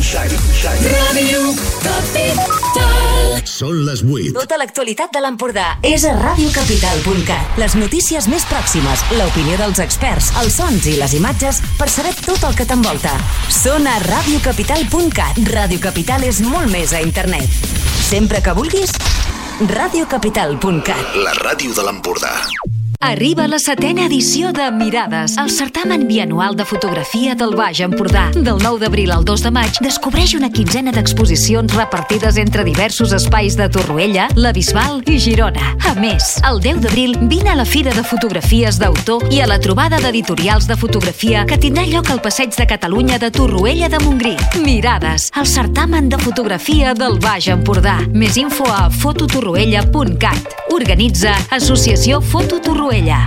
Ràdio Capital. Són les 8. Tota l'actualitat de l'Empordà és a radiocapital.cat. Les notícies més pròximes, l'opinió dels experts, els sons i les imatges per saber tot el que t'envolta. Són a radiocapital.cat. Ràdio Capital és molt més a internet. Sempre que vulguis, radiocapital.cat. La ràdio de l'Empordà. Arriba la 7ª edició de Mirades, el certamen bianual de fotografia del Baix Empordà. Del 9 d'abril al 2 de maig, descobreix una 15ena d'exposicions repartides entre diversos espais de Torroella, la Bisbal i Girona. A més, el 10 d'abril vine a la Fira de Fotografies d'Autor i a la trobada d'editorials de fotografia que tindrà lloc al Passeig de Catalunya de Torroella de Montgrí. Mirades, el certamen de fotografia del Baix Empordà. Més info a fototorroella.cat. Organitza Associació Foto Torroella.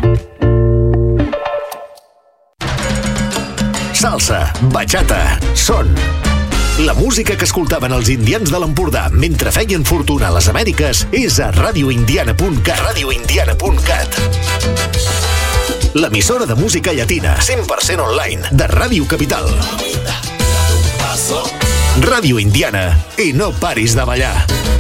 Salsa, bachata, son. La música que escoltaven els indians de l'Empordà mentre feien fortuna a les Amèriques és a radioindiana.cat. radioindiana.cat. L'emissora de música llatina 100% online de Ràdio Capital. Ràdio Indiana i no paris de ballar.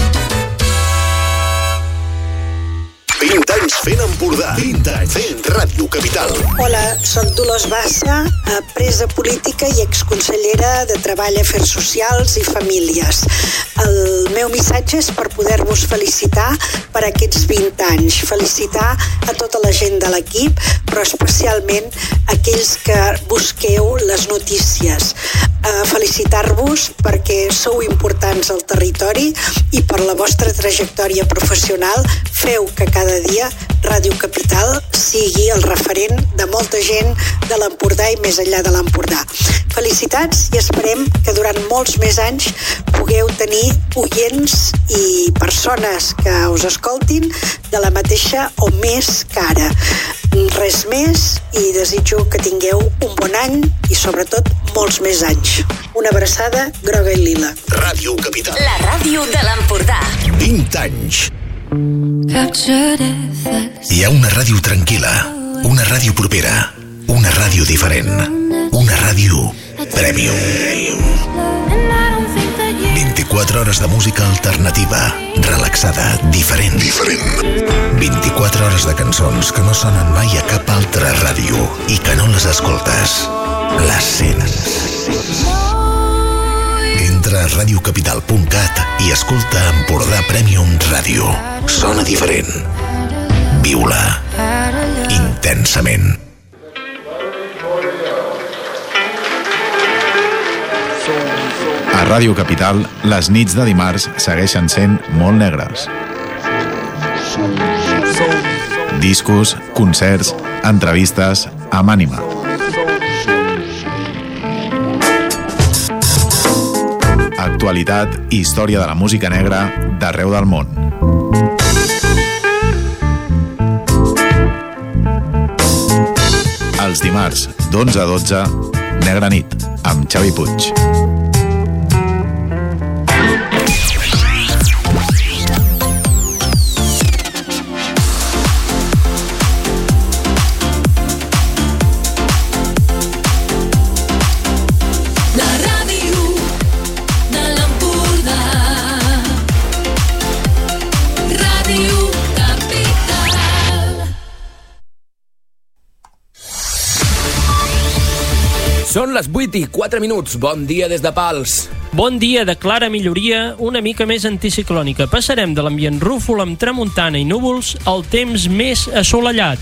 20 anys fent Empordà. 20 anys fent Ràdio Capital. Hola, soc Dolors Bassa, presa política i exconsellera de Treball, Afers Socials i Famílies. El meu missatge és per poder-vos felicitar per aquests 20 anys. Felicitar a tota la gent de l'equip, però especialment aquells que busqueu les notícies. Felicitar-vos perquè sou importants al territori i per la vostra trajectòria professional feu que cada dia Ràdio Capital sigui el referent de molta gent de l'Empordà i més enllà de l'Empordà. Felicitats i esperem que durant molts més anys pugueu tenir oients i persones que us escoltin de la mateixa o més que ara. Res més i desitjo que tingueu un bon any i sobretot molts més anys. Una abraçada groga i lila. Ràdio Capital. La ràdio de l'Empordà. 20 anys. Hi ha una ràdio tranquil·la, una ràdio propera, una ràdio diferent, una ràdio Premium. 24 hores de música alternativa, relaxada, diferent. 24 hores de cançons que no sonen mai a cap altra ràdio i que no les escoltes, les sents. Entra a radiocapital.cat i escolta Empordà Premium Ràdio. Sona diferent. Viu-la intensament. A Ràdio Capital, les nits de dimarts segueixen sent molt negres. Discos, concerts, entrevistes amb ànima. Actualitat i història de la música negra d'arreu del món. Els dimarts, d'11 a 12, Negra nit, amb Xavi Puig. Són les 8:04. Bon dia des de Pals. Bon dia de clara milloria, una mica més anticiclònica. Passarem de l'ambient rúfol amb tramuntana i núvols al temps més assolellat.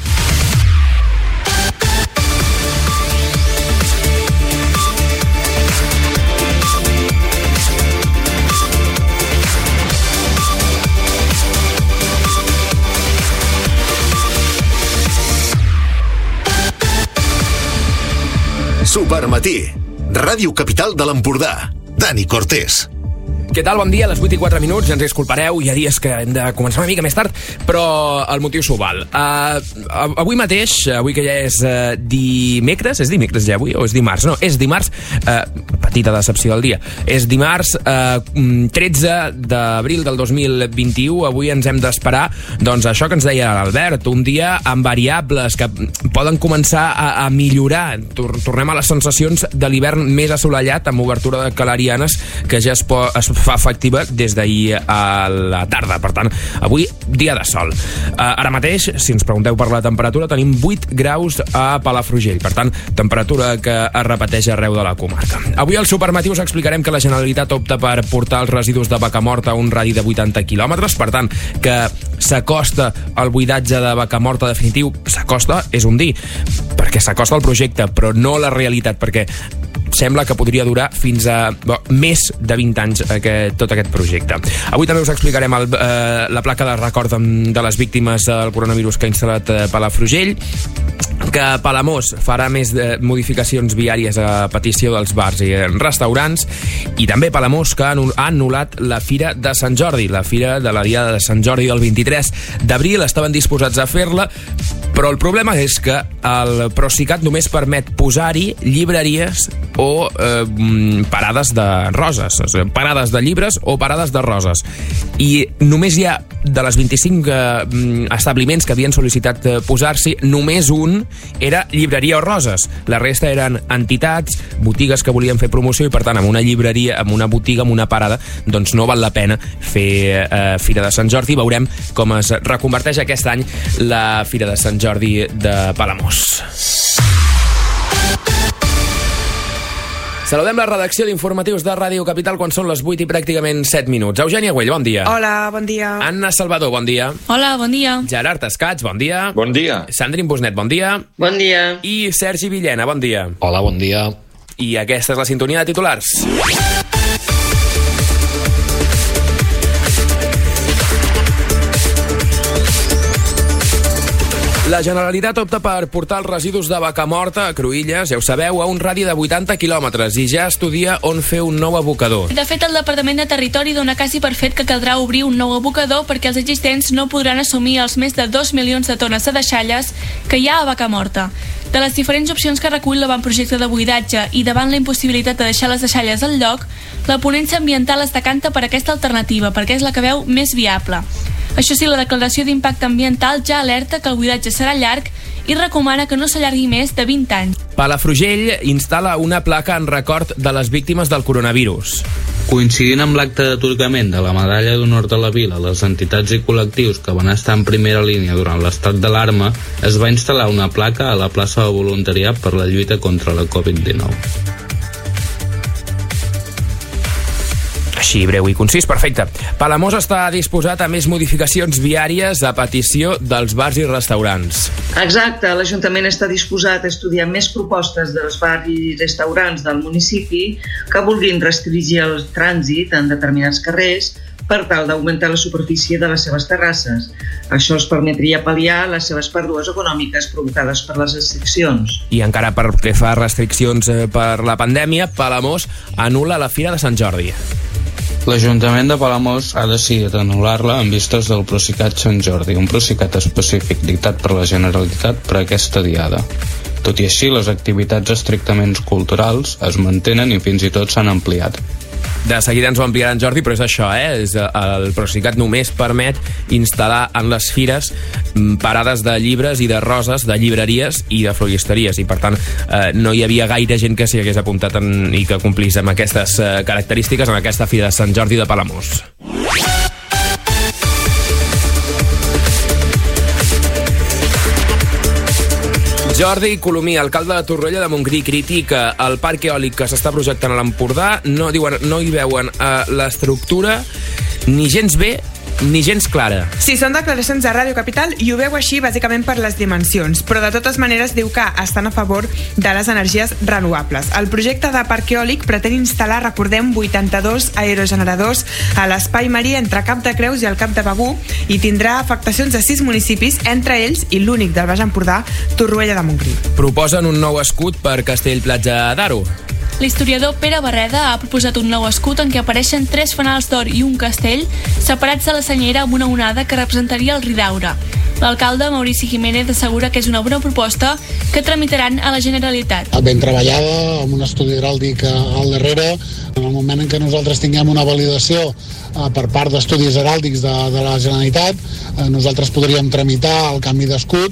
Supermatí, Ràdio Capital de l'Empordà. Dani Cortés. Què tal? Bon dia, a les 8:04, ja ens disculpareu, hi ha dies que hem de començar una mica més tard, però el motiu s'ho val. Avui mateix, avui que ja és dimecres, és dimecres ja avui o és dimarts? No, és dimarts, petita decepció del dia, és dimarts 13 d'abril del 2021, avui ens hem d'esperar, doncs això que ens deia l'Albert, un dia amb variables que poden començar a millorar, tornem a les sensacions de l'hivern més assolellat amb obertura de clarianes que ja es fa efectiva des d'ahir a la tarda. Per tant, avui dia de sol. Ara mateix, si ens pregunteu per la temperatura, tenim 8 graus a Palafrugell. Per tant, temperatura que es repeteix arreu de la comarca. Avui al Supermatí us explicarem que la Generalitat opta per portar els residus de Vacamorta a un radi de 80 quilòmetres. Per tant, que s'acosta el buidatge de Vacamorta definitiu, s'acosta, és un dir, perquè s'acosta el projecte, però no la realitat, perquè sembla que podria durar fins a més de 20 anys tot aquest projecte. Avui també us explicarem la placa de record de les víctimes del coronavirus que ha instal·lat Palafrugell, que Palamós farà més modificacions viàries a petició dels bars i restaurants, i també Palamós, que ha anul·lat la Fira de Sant Jordi, la Fira de la Diada de Sant Jordi del 23 d'abril. Estaven disposats a fer-la, però el problema és que el Procicat només permet posar-hi llibreries o parades de roses, o sigui, parades de llibres o parades de roses. I només hi ha, de les 25 establiments que havien sol·licitat posar-s'hi, només un era llibreria o roses. La resta eren entitats, botigues que volien fer promoció, i per tant, amb una llibreria, amb una botiga, amb una parada, doncs no val la pena fer Fira de Sant Jordi. Veurem com es reconverteix aquest any la Fira de Sant Jordi de Palamós. Saludem la redacció d'informatius de Ràdio Capital quan són les 8 i pràcticament 7 minuts. Eugènia Güell, bon dia. Hola, bon dia. Anna Salvador, bon dia. Hola, bon dia. Gerard Escats, bon dia. Bon dia. Sandrine Busnet, bon dia. Bon dia. I Sergi Villena, bon dia. Hola, bon dia. I aquesta és la sintonia de titulars. La Generalitat opta per portar els residus de Vacamorta a Cruïlles, ja ho sabeu, a un radi de 80 quilòmetres, i ja estudia on fer un nou abocador. De fet, el Departament de Territori dona quasi per fet que caldrà obrir un nou abocador perquè els existents no podran assumir els més de 2 milions de tones de deixalles que hi ha a Vacamorta. De les diferents opcions que recull l'avantprojecte de buidatge i davant la impossibilitat de deixar les deixalles al lloc, la ponència ambiental es decanta per aquesta alternativa, perquè és la que veu més viable. Això sí, la declaració d'impacte ambiental ja alerta que el buidatge serà llarg i recomana que no s'allargui més de 20 anys. Palafrugell instal·la una placa en record de les víctimes del coronavirus. Coincidint amb l'acte d'atorgament de la Medalla d'Honor de la Vila, les entitats i col·lectius que van estar en primera línia durant l'estat d'alarma, es va instal·lar una placa a la plaça de Voluntariat per la lluita contra la Covid-19. Així, breu i concís, perfecte. Palamós està disposat a més modificacions viàries a petició dels bars i restaurants. Exacte, l'Ajuntament està disposat a estudiar més propostes dels bars i restaurants del municipi que vulguin restringir el trànsit en determinats carrers per tal d'augmentar la superfície de les seves terrasses. Això els permetria pal·liar les seves pèrdues econòmiques provocades per les restriccions. I encara per què fa restriccions per la pandèmia, Palamós anul·la la Fira de Sant Jordi. L'Ajuntament de Palamós ha decidit anul·lar-la en vistes del Procicat Sant Jordi, un Procicat específic dictat per la Generalitat per a aquesta diada. Tot i així, les activitats estrictament culturals es mantenen i fins i tot s'han ampliat. De seguida ens ho ampliarà en Jordi, però és això, el Procicat només permet instal·lar en les fires parades de llibres i de roses, de llibreries i de floristeries, i per tant no hi havia gaire gent que s'hi hagués apuntat i que complís amb aquestes característiques en aquesta Fira de Sant Jordi de Palamós. Jordi Colomí, alcalde de Torroella de Montgrí, critica el parc eòlic que s'està projectant a l'Empordà. No hi veuen l'estructura ni gens bé ni gens clara. Sí, són declaracions de Ràdio Capital i ho veu així bàsicament per les dimensions, però de totes maneres diu que estan a favor de les energies renovables. El projecte de parc eòlic pretén instal·lar, recordem, 82 aerogeneradors a l'espai marí entre Cap de Creus i el Cap de Begur i tindrà afectacions a 6 municipis, entre ells, i l'únic del Baix Empordà, Torroella de Montgrí. Proposen un nou escut per Castell-Platja d'Aro. L'historiador Pere Barreda ha proposat un nou escut en què apareixen 3 fanals d'or i un castell separats de la senyera amb una onada que representaria el Ridaura. L'alcalde Maurici Jiménez assegura que és una bona proposta que tramitaran a la Generalitat. Ben treballada, amb un estudi heràldic al darrere. En el moment en què nosaltres tinguem una validació per part d'estudis heràldics de la Generalitat, nosaltres podríem tramitar el canvi d'escut.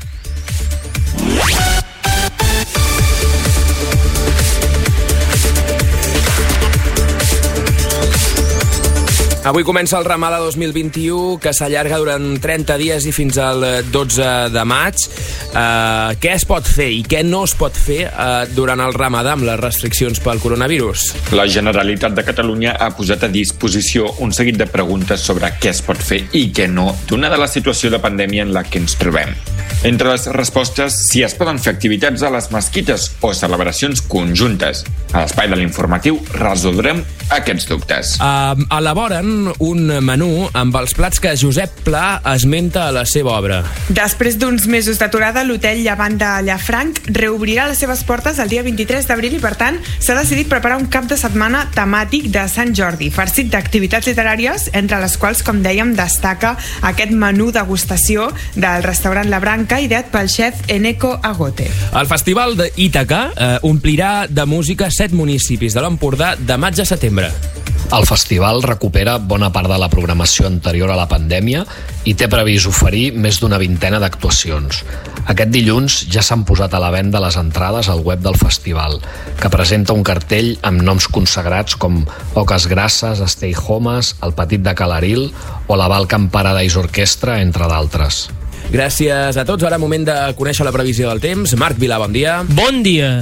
Avui comença el Ramadà 2021, que s'allarga durant 30 dies i fins al 12 de maig. Què es pot fer i què no es pot fer durant el Ramadà amb les restriccions pel coronavirus? La Generalitat de Catalunya ha posat a disposició un seguit de preguntes sobre què es pot fer i què no, donada la situació de pandèmia en la que ens trobem. Entre les respostes, si es poden fer activitats a les mesquites o celebracions conjuntes. A l'espai de l'informatiu resoldrem aquests dubtes. Elaboren un menú amb els plats que Josep Pla esmenta a la seva obra. Després d'uns mesos d'aturada, l'hotel Llevant de Llafranc reobrirà les seves portes el dia 23 d'abril i, per tant, s'ha decidit preparar un cap de setmana temàtic de Sant Jordi, farcit d'activitats literàries, entre les quals, com dèiem, destaca aquest menú degustació del restaurant La Branca, ideat pel xef Eneko Agote. El Festival d'Ítaca omplirà de música 7 municipis de l'Empordà de maig a setembre. El festival recupera bona part de la programació anterior a la pandèmia i té previst oferir més d'una vintena d'actuacions. Aquest dilluns ja s'han posat a la venda les entrades al web del festival, que presenta un cartell amb noms consagrats com Oques Grasses, Stay Homes, El Petit de Calaril o la Balkan Paradise Orquestra, entre d'altres. Gràcies a tots. Ara moment de conèixer la previsió del temps. Marc Vilà, bon dia. Bon dia.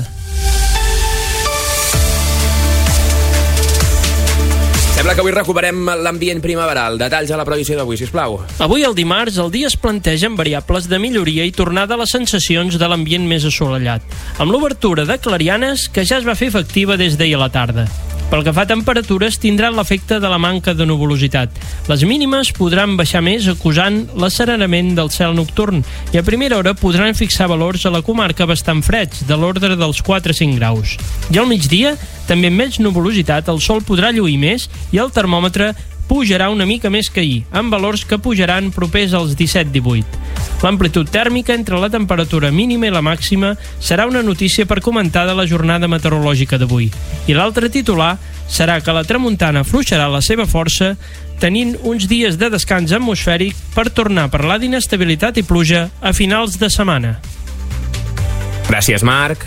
Sembla que avui recuperem l'ambient primaveral. Detalls a la previsió d'avui, sisplau. Avui, el dimarts, el dia es plantegen variables de milloria i tornada a les sensacions de l'ambient més assolellat, amb l'obertura de clarianes que ja es va fer efectiva des d'ahir a la tarda. Pel que fa a temperatures, tindran l'efecte de la manca de nuvolositat. Les mínimes podran baixar més, acusant l'asserenament del cel nocturn, i a primera hora podran fixar valors a la comarca bastant freds, de l'ordre dels 4-5 graus. I al migdia, també amb menys nuvolositat, el sol podrà lluir més i el termòmetre pujarà una mica més que ahir, amb valors que pujaran propers als 17-18. L'amplitud tèrmica entre la temperatura mínima i la màxima serà una notícia per comentar de la jornada meteorològica d'avui. I l'altre titular serà que la tramuntana afluixarà la seva força, tenint uns dies de descans atmosfèric per tornar a parlar d'inestabilitat i pluja a finals de setmana. Gràcies, Marc.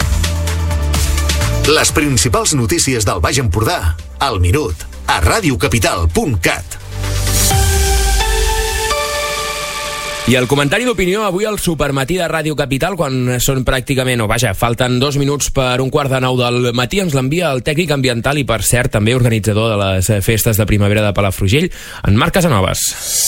Les principals notícies del Baix Empordà, al minut, a radiocapital.cat. I el comentari d'opinió avui al Supermatí de Ràdio Capital, quan són pràcticament, falten 2 minuts per 8:45 del matí, ens l'envia el tècnic ambiental i, per cert, també organitzador de les festes de primavera de Palafrugell, en Marc Casanovas.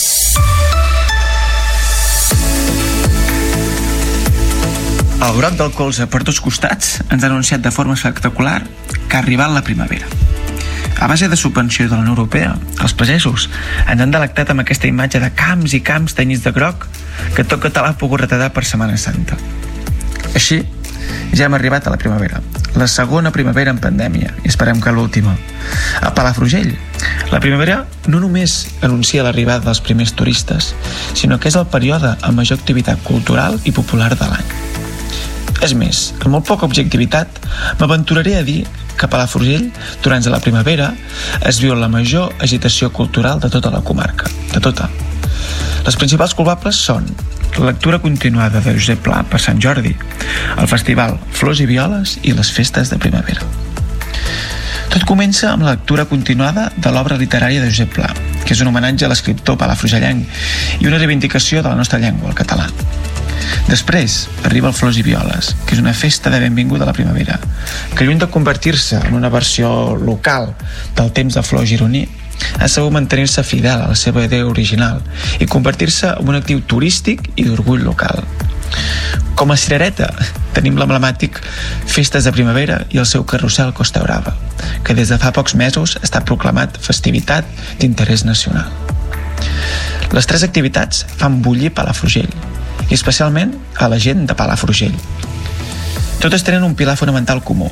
El broc del colze per tots costats ens ha anunciat de forma espectacular que ha arribat la primavera. A base de subvenció de la Unió Europea, els pagesos ens han delectat amb aquesta imatge de camps i camps tenyits de groc que tot català ha pogut retallar per Setmana Santa. Així, ja hem arribat a la primavera, la segona primavera en pandèmia, i esperem que l'última. A Palafrugell, la primavera no només anuncia l'arribada dels primers turistes, sinó que és el període amb major activitat cultural i popular de l'any. És més, amb molt poca objectivitat, m'aventuraré a dir que a Palafrugell, durant la primavera, es viu la major agitació cultural de tota la comarca, de tota. Les principals culpables són la lectura continuada de Josep Pla per Sant Jordi, el festival Flors i Violes i les festes de primavera. Tot comença amb la lectura continuada de l'obra literària de Josep Pla, que és un homenatge a l'escriptor palafrugellenc i una reivindicació de la nostra llengua, el català. Després arriba el Flors i Violes, que és una festa de benvinguda a la primavera, que lluny de convertir-se en una versió local del temps de flor gironí, ha sabut mantenir-se fidel a la seva idea original i convertir-se en un actiu turístic i d'orgull local. Com a cirereta tenim l'emblemàtic Festes de Primavera i el seu carrusel Costa Brava, que des de fa pocs mesos està proclamat festivitat d'interès nacional. Les 3 activitats fan bullir Palafrugell, i especialment a la gent de Palafrugell. Totes tenen un pilar fonamental comú,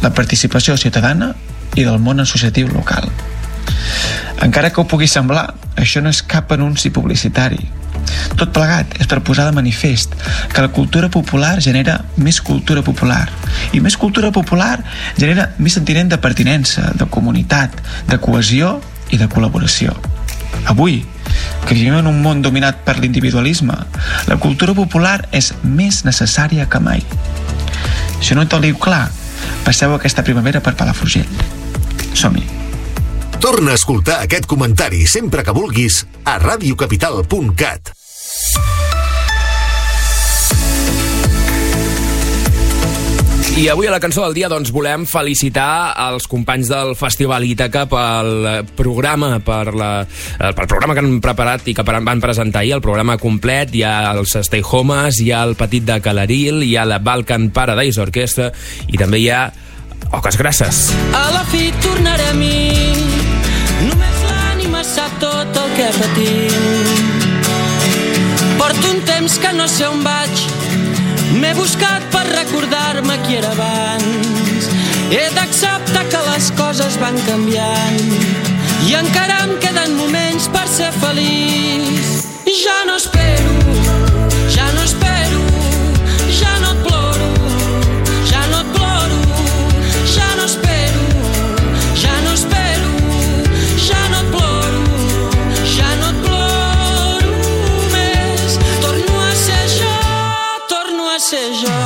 la participació ciutadana i del món associatiu local. Encara que ho pugui semblar, això no és cap anunci publicitari. Tot plegat és per posar de manifest que la cultura popular genera més cultura popular, i més cultura popular genera més sentiment de pertinença, de comunitat, de cohesió i de col·laboració. Avui, que vivim en un món dominat per l'individualisme, la cultura popular és més necessària que mai. Si no te'l diu clar, passeu aquesta primavera per Palafrugell. Som-hi! Torna a escoltar aquest comentari sempre que vulguis a radiocapital.cat. I avui a la cançó del dia doncs volem felicitar els companys del Festival Ítaca pel programa que han preparat i que van presentar ahir, el programa complet. Hi ha els Stay Homes, hi ha el Petit de Calaril, hi ha la Balkan Paradise Orquestra i també hi ha Oques Grasses. A la fi tornarem-hi, només l'ànima sap tot el que patim. Porto un temps que no sé on vaig, m'he buscat per recordar-me qui era abans. He d'acceptar que les coses van canviant i encara em queden moments per ser feliç. Ja no espero, ja no espero, ja no et ploro, ja no et ploro, ja no espero, ja no espero, ja no et ploro, ja no et ploro més. Torno a ser jo, torno a ser jo.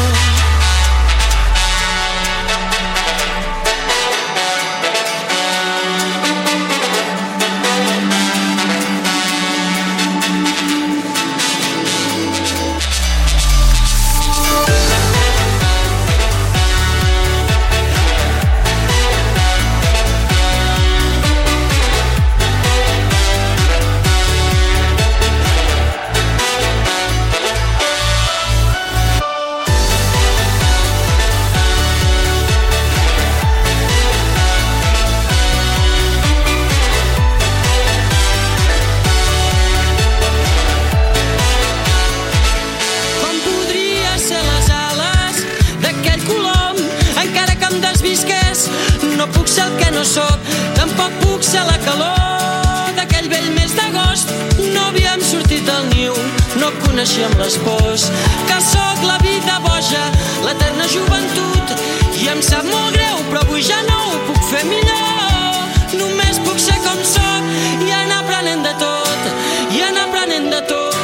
No puc ser el que no soc, tampoc puc ser la calor d'aquell vell mes d'agost. No havíem sortit al niu, no coneixíem les pors. Que sóc la vida boja, l'eterna joventut, i em sap molt greu, però avui ja no ho puc fer millor. Només puc ser com soc i anar aprenent de tot, i anar aprenent de tot.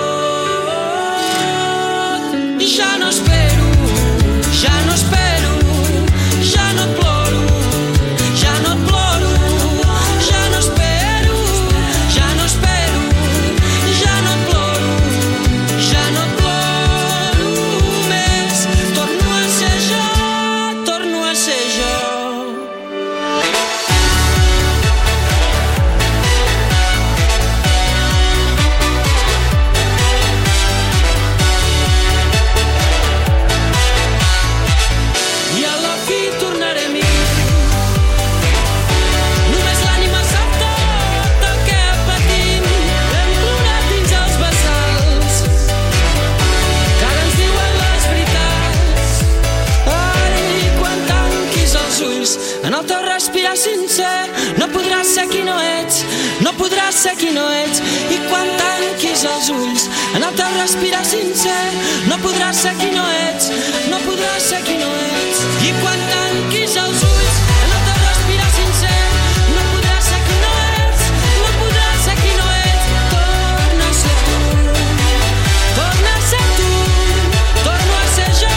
Ja no espero, ja no espero, ja no et ploro, ja no et ploro, ja no espero, ja no espero, ja no et ploro, ja no et ploro més. Torno a ser jo, torno a ser jo. En el teu respirar sincer no podràs ser qui no ets, no podràs ser qui no ets. I quan tanquis els ulls en el teu respirar sincer no podràs ser qui no ets, no podràs ser qui no ets. I quan tanquis els ulls en el teu respirar sincer no podràs ser qui no ets, no podràs ser qui no ets. Torna a ser tu, torna a ser tu, torno a ser jo.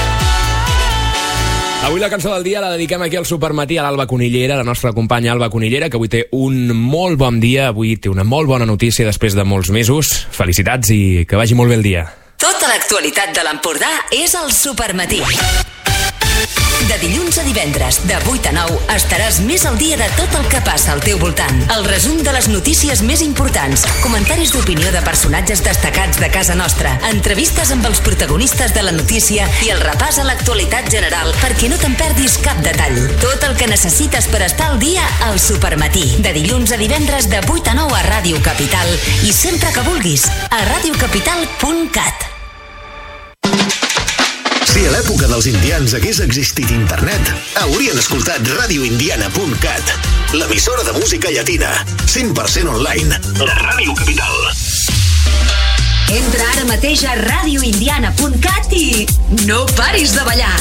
Avui la cançó del dia la dediquem aquí al Supermatí a l'Alba Conillera, la nostra companya Alba Conillera, que avui té un molt bon dia, avui té una molt bona notícia després de molts mesos. Felicitats i que vagi molt bé el dia. Tota l'actualitat de l'Empordà és al Supermatí. De dilluns a divendres, de 8 a 9, estaràs més al dia de tot el que passa al teu voltant. El resum de les notícies més importants, comentaris d'opinió de personatges destacats de casa nostra, entrevistes amb els protagonistes de la notícia i el repàs a l'actualitat general perquè no te'n perdis cap detall. Tot el que necessites per estar al dia al Supermatí. De dilluns a divendres, de 8 a 9 a Ràdio Capital i sempre que vulguis a radiocapital.cat. Si a l'època dels indians hagués existit internet, haurien escoltat radioindiana.cat, l'emissora de música llatina, 100% online, de Ràdio Capital. Entra ara mateix a radioindiana.cat i no paris de ballar.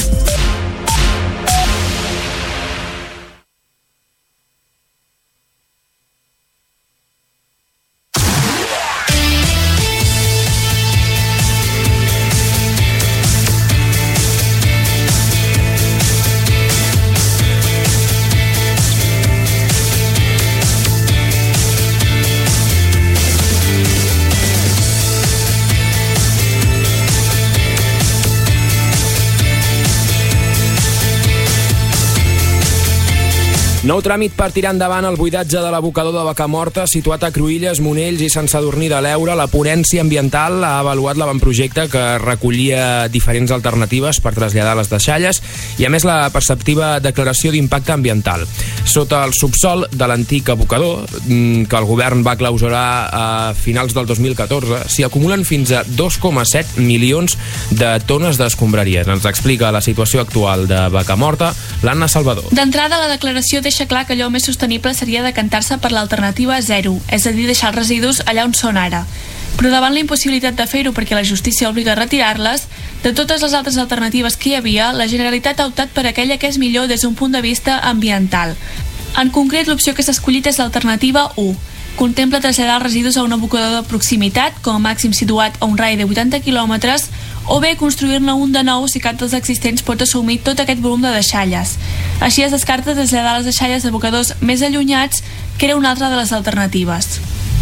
Nou tràmit per tirar endavant el buidatge de l'abocador de Vacamorta situat a Cruïlles, Monells i Sant Sadurní de l'Eure. La ponència ambiental ha avaluat l'avantprojecte que recollia diferents alternatives per traslladar les deixalles i a més la perceptiva declaració d'impacte ambiental. Sota el subsol de l'antic abocador, que el govern va clausurar a finals del 2014, s'hi acumulen fins a 2,7 milions de tones d'escombraries. Ens explica la situació actual de Vacamorta l'Anna Salvador. D'entrada, la declaració deixa clar que allò més sostenible seria decantar-se per l'alternativa zero, és a dir, deixar els residus allà on són ara. Però davant la impossibilitat de fer-ho perquè la justícia obliga a retirar-les, de totes les altres alternatives que hi havia, la Generalitat ha optat per aquella que és millor des d'un punt de vista ambiental. En concret, l'opció que s'ha escollit és l'alternativa 1. Contempla traslladar els residus a un abocador de proximitat, com a màxim situat a un rai de 80 quilòmetres, o bé construir-ne un de nou si cap dels existents pot assumir tot aquest volum de deixalles. Així es descarta traslladar les deixalles a abocadors més allunyats, que era una altra de les alternatives.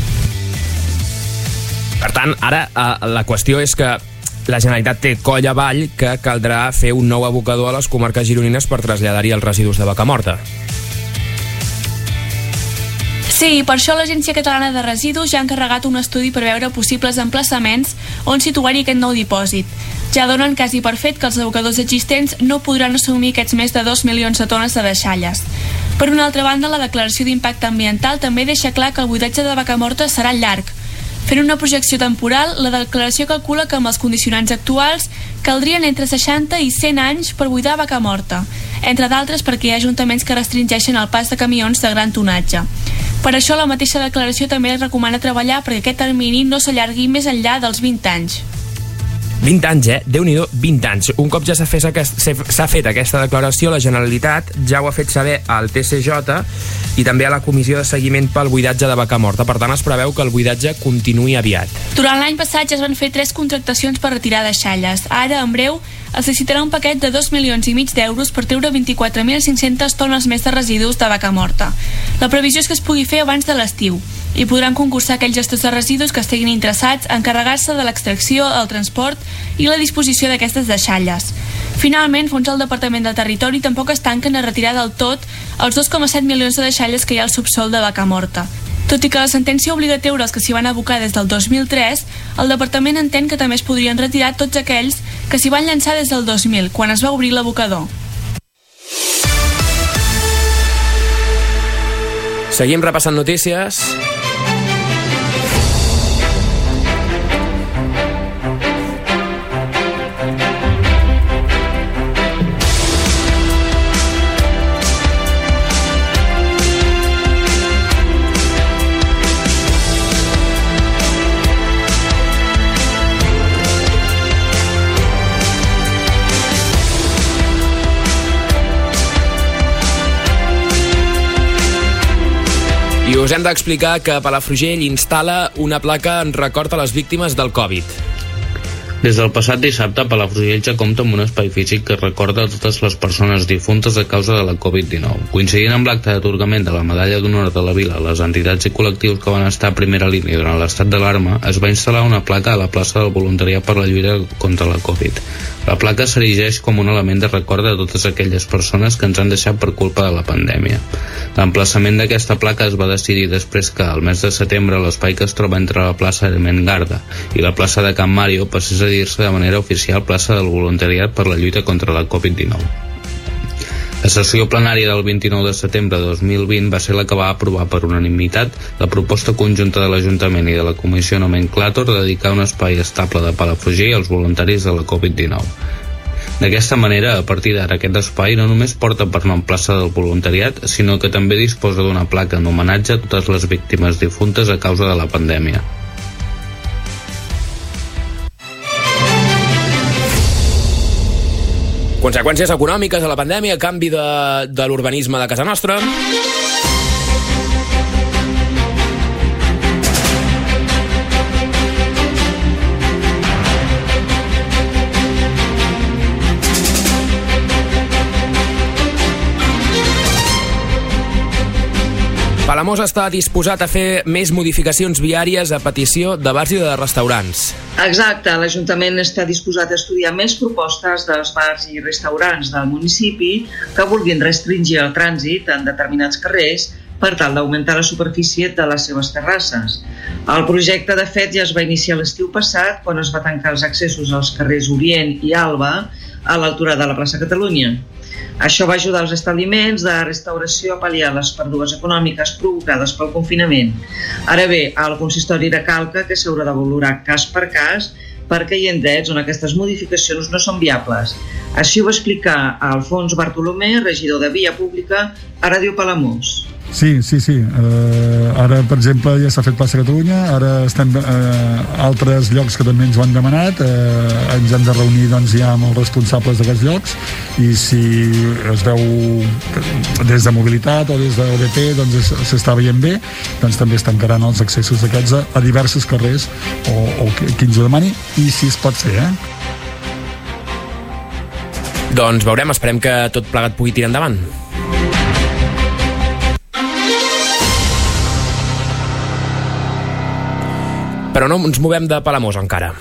Per tant, ara la qüestió és que la Generalitat té coll avall que caldrà fer un nou abocador a les comarques gironines per traslladar-hi els residus de Vacamorta. Sí, per això l'Agència Catalana de Residus ja ha encarregat un estudi per veure possibles emplaçaments on situar-hi aquest nou dipòsit. Ja donen quasi per fet que els abocadors existents no podran assumir aquests més de 2 milions de tones de deixalles. Per una altra banda, la declaració d'impacte ambiental també deixa clar que el buidatge de Vacamorta serà llarg. Fent una projecció temporal, la declaració calcula que amb els condicionants actuals caldrien entre 60 i 100 anys per buidar Vacamorta, entre d'altres perquè hi ha ajuntaments que restringeixen el pas de camions de gran tonatge. Per això la mateixa declaració també recomana treballar perquè aquest termini no s'allargui més enllà dels 20 anys. 20 anys, Déu-n'hi-do, 20 anys. Un cop ja s'ha fet aquesta declaració, la Generalitat ja ho ha fet saber al TCJ i també a la Comissió de Seguiment pel Buidatge de Vacamorta. Per tant, es preveu que el buidatge continuï aviat. Durant l'any passat ja es van fer 3 contractacions per retirar deixalles. Ara, en breu, es licitarà un paquet de 2,5 milions d'euros per treure 24.500 tones més de residus de Vacamorta. La previsió és que es pugui fer abans de l'estiu i podran concursar aquells gestors de residus que estiguin interessats a encarregar-se de l'extracció, el transport i la disposició d'aquestes deixalles. Finalment, fons del Departament de Territori tampoc es tanquen a retirar del tot els 2,7 milions de deixalles que hi ha al subsol de Vacamorta. Tot i que la sentència obliga a treure els que s'hi van abocar des del 2003, el Departament entén que també es podrien retirar tots aquells que s'hi van llançar des del 2000, quan es va obrir l'abocador. Seguim repassant notícies. I us hem d'explicar que Palafrugell instal·la una placa en record a les víctimes del Covid. Des del passat dissabte, Palafrugell ja compta amb un espai físic que recorda totes les persones difuntes a causa de la Covid-19. Coincidint amb l'acte d'atorgament de la Medalla d'Honor de la Vila, les entitats i col·lectius que van estar a primera línia durant l'estat d'alarma, es va instal·lar una placa a la plaça del Voluntariat per la lluita contra la Covid. La placa s'erigeix com un element de record de totes aquelles persones que ens han deixat per culpa de la pandèmia. L'emplaçament d'aquesta placa es va decidir després que, al mes de setembre, l'espai que es troba entre la plaça Hermen Garda i la plaça de Can Mario passés a dir-se de manera oficial plaça del Voluntariat per la lluita contra la Covid-19. La sessió plenària del 29 de setembre de 2020 va ser la que va aprovar per unanimitat la proposta conjunta de l'Ajuntament i de la Comissió Nomenclàtor de dedicar un espai estable de Palafrugell als voluntaris de la Covid-19. D'aquesta manera, a partir d'ara, aquest espai no només porta per nom plaça del voluntariat, sinó que també disposa d'una placa en homenatge a totes les víctimes difuntes a causa de la pandèmia. Conseqüències econòmiques de la pandèmia, canvi de l'urbanisme de casa nostra. Palamós està disposat a fer més modificacions viàries a petició de bars i de restaurants. Exacte, l'Ajuntament està disposat a estudiar més propostes dels bars i restaurants del municipi que vulguin restringir el trànsit en determinats carrers per tal d'augmentar la superfície de les seves terrasses. El projecte, de fet, ja es va iniciar l'estiu passat quan es va tancar els accessos als carrers Orient i Alba a l'altura de la plaça Catalunya. Això va ajudar els establiments de restauració a pal·liar les pèrdues econòmiques provocades pel confinament. Ara bé, el consistori recalca que s'haurà de valorar cas per cas perquè hi ha indrets on aquestes modificacions no són viables. Així ho va explicar Alfons Bartolomé, regidor de Via Pública, a Ràdio Palamós. Sí. Ara, per exemple, ja s'ha fet plaça Catalunya, ara estem altres llocs que també ens ho han demanat, ens hem de reunir doncs, ja amb els responsables d'aquests llocs i si es veu des de mobilitat o des de ODP doncs s'està veient bé, doncs també es tancaran els accessos d'aquests a diversos carrers o qui ens ho demani i si es pot fer, Doncs veurem, esperem que tot plegat pugui tirar endavant. Però no ens movem de Palamós encara.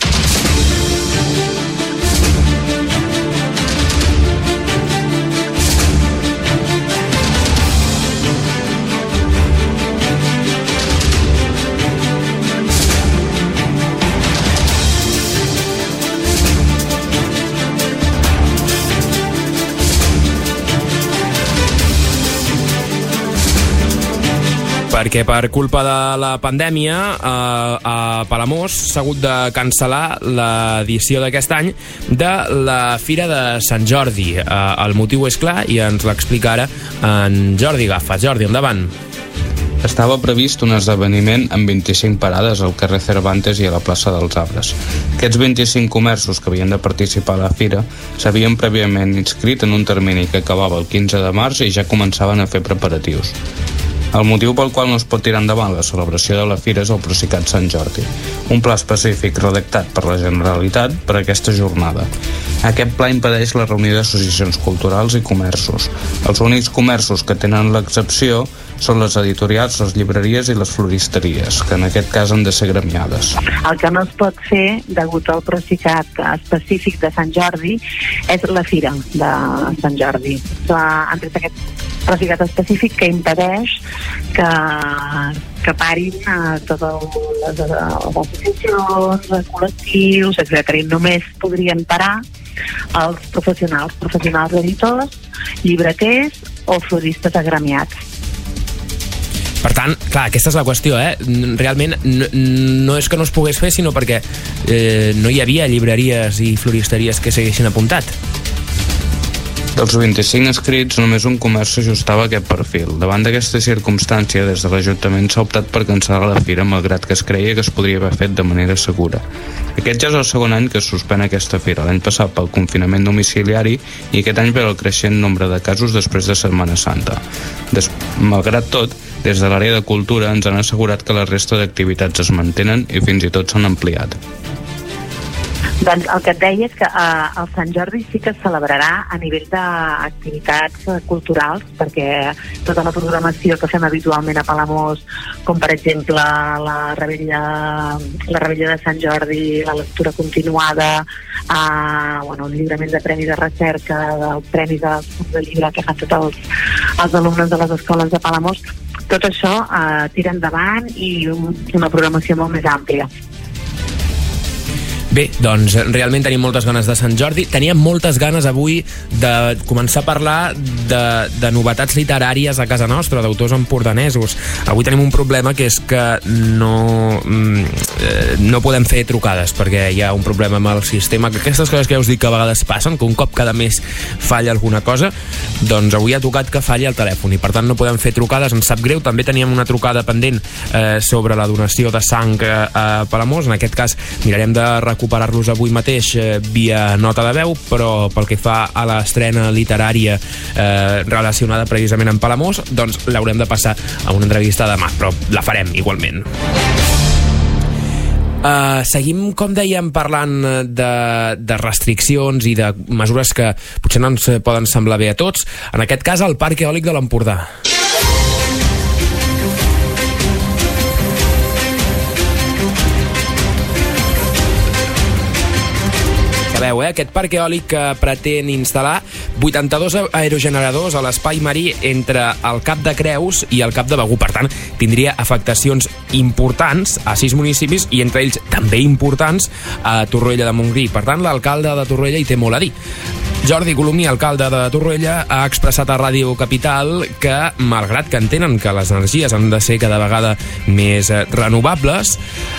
Perquè per culpa de la pandèmia a Palamós s'ha hagut de cancel·lar l'edició d'aquest any de la Fira de Sant Jordi. El motiu és clar i ens l'explica ara en Jordi Gafa. Jordi, endavant. Estava previst un esdeveniment amb 25 parades al carrer Cervantes i a la plaça dels Arbres. Aquests 25 comerços que havien de participar a la fira s'havien prèviament inscrit en un termini que acabava el 15 de març i ja començaven a fer preparatius. El motiu pel qual no es pot tirar endavant la celebració de la fira és el Procicat Sant Jordi, un pla específic redactat per la Generalitat per a aquesta jornada. Aquest pla impedeix la reunió d'associacions culturals i comerços. Els únics comerços que tenen l'excepció són les editorials, les llibreries i les floristeries, que en aquest cas han de ser gremiades. El que no es pot fer, degut al Procicat específic de Sant Jordi, és la fira de Sant Jordi. Han tret aquest Procicat específic que impedeix que parin totes les associacions, els col·lectius, etc. I només podrien parar els professionals editors, llibreters o floristes agremiats. Per tant, clar, aquesta és la qüestió, Realment no és que no es pogués fer, sinó perquè no hi havia llibreries i floristeries que s'haguessin apuntat. Dels 25 escrits, només un comerç s'ajustava a aquest perfil. Davant d'aquesta circumstància, des de l'Ajuntament s'ha optat per cancel·lar la fira, malgrat que es creia que es podria haver fet de manera segura. Aquest ja és el segon any que es suspèn aquesta fira, l'any passat pel confinament domiciliari i aquest any per el creixent nombre de casos després de Setmana Santa. Malgrat tot, des de l'àrea de cultura ens han assegurat que la resta d'activitats es mantenen i fins i tot s'han ampliat. Doncs el que et deia és que el Sant Jordi sí que es celebrarà a nivell d'activitats culturals, perquè tota la programació que fem habitualment a Palamós, com per exemple la revetlla de Sant Jordi, la lectura continuada, un lliurament de premis de recerca, dels premis de llibre que fan tots els alumnes de les escoles de Palamós, tot això tira endavant i una programació molt més àmplia. Bé, doncs realment tenim moltes ganes de Sant Jordi. Teníem moltes ganes avui de començar a parlar de novetats literàries a casa nostra, d'autors empordanesos. Avui tenim un problema, que és que no podem fer trucades perquè hi ha un problema amb el sistema. Aquestes coses que ja us dic que a vegades passen, que un cop cada mes falla alguna cosa, doncs avui ha tocat que falli el telèfon i per tant no podem fer trucades. Ens sap greu. També teníem una trucada pendent sobre la donació de sang a Palamós. En aquest cas mirarem de recuperar-los avui mateix via nota de veu, però pel que fa a l'estrena literària relacionada precisament amb Palamós, doncs l'haurem de passar a una entrevista demà, però la farem igualment. Seguim, com dèiem, parlant de restriccions i de mesures que potser no ens poden semblar bé a tots. En aquest cas, el Parc Eòlic de l'Empordà. Sabeu, aquest parc eòlic que pretén instal·lar 82 aerogeneradors a l'espai marí entre el Cap de Creus i el Cap de Begur. Per tant, tindria afectacions importants a 6 municipis i entre ells també importants a Torroella de Montgrí. Per tant, l'alcalde de Torroella hi té molt a dir. Jordi Colomí, alcalde de Torroella, ha expressat a Ràdio Capital que, malgrat que entenen que les energies han de ser cada vegada més renovables,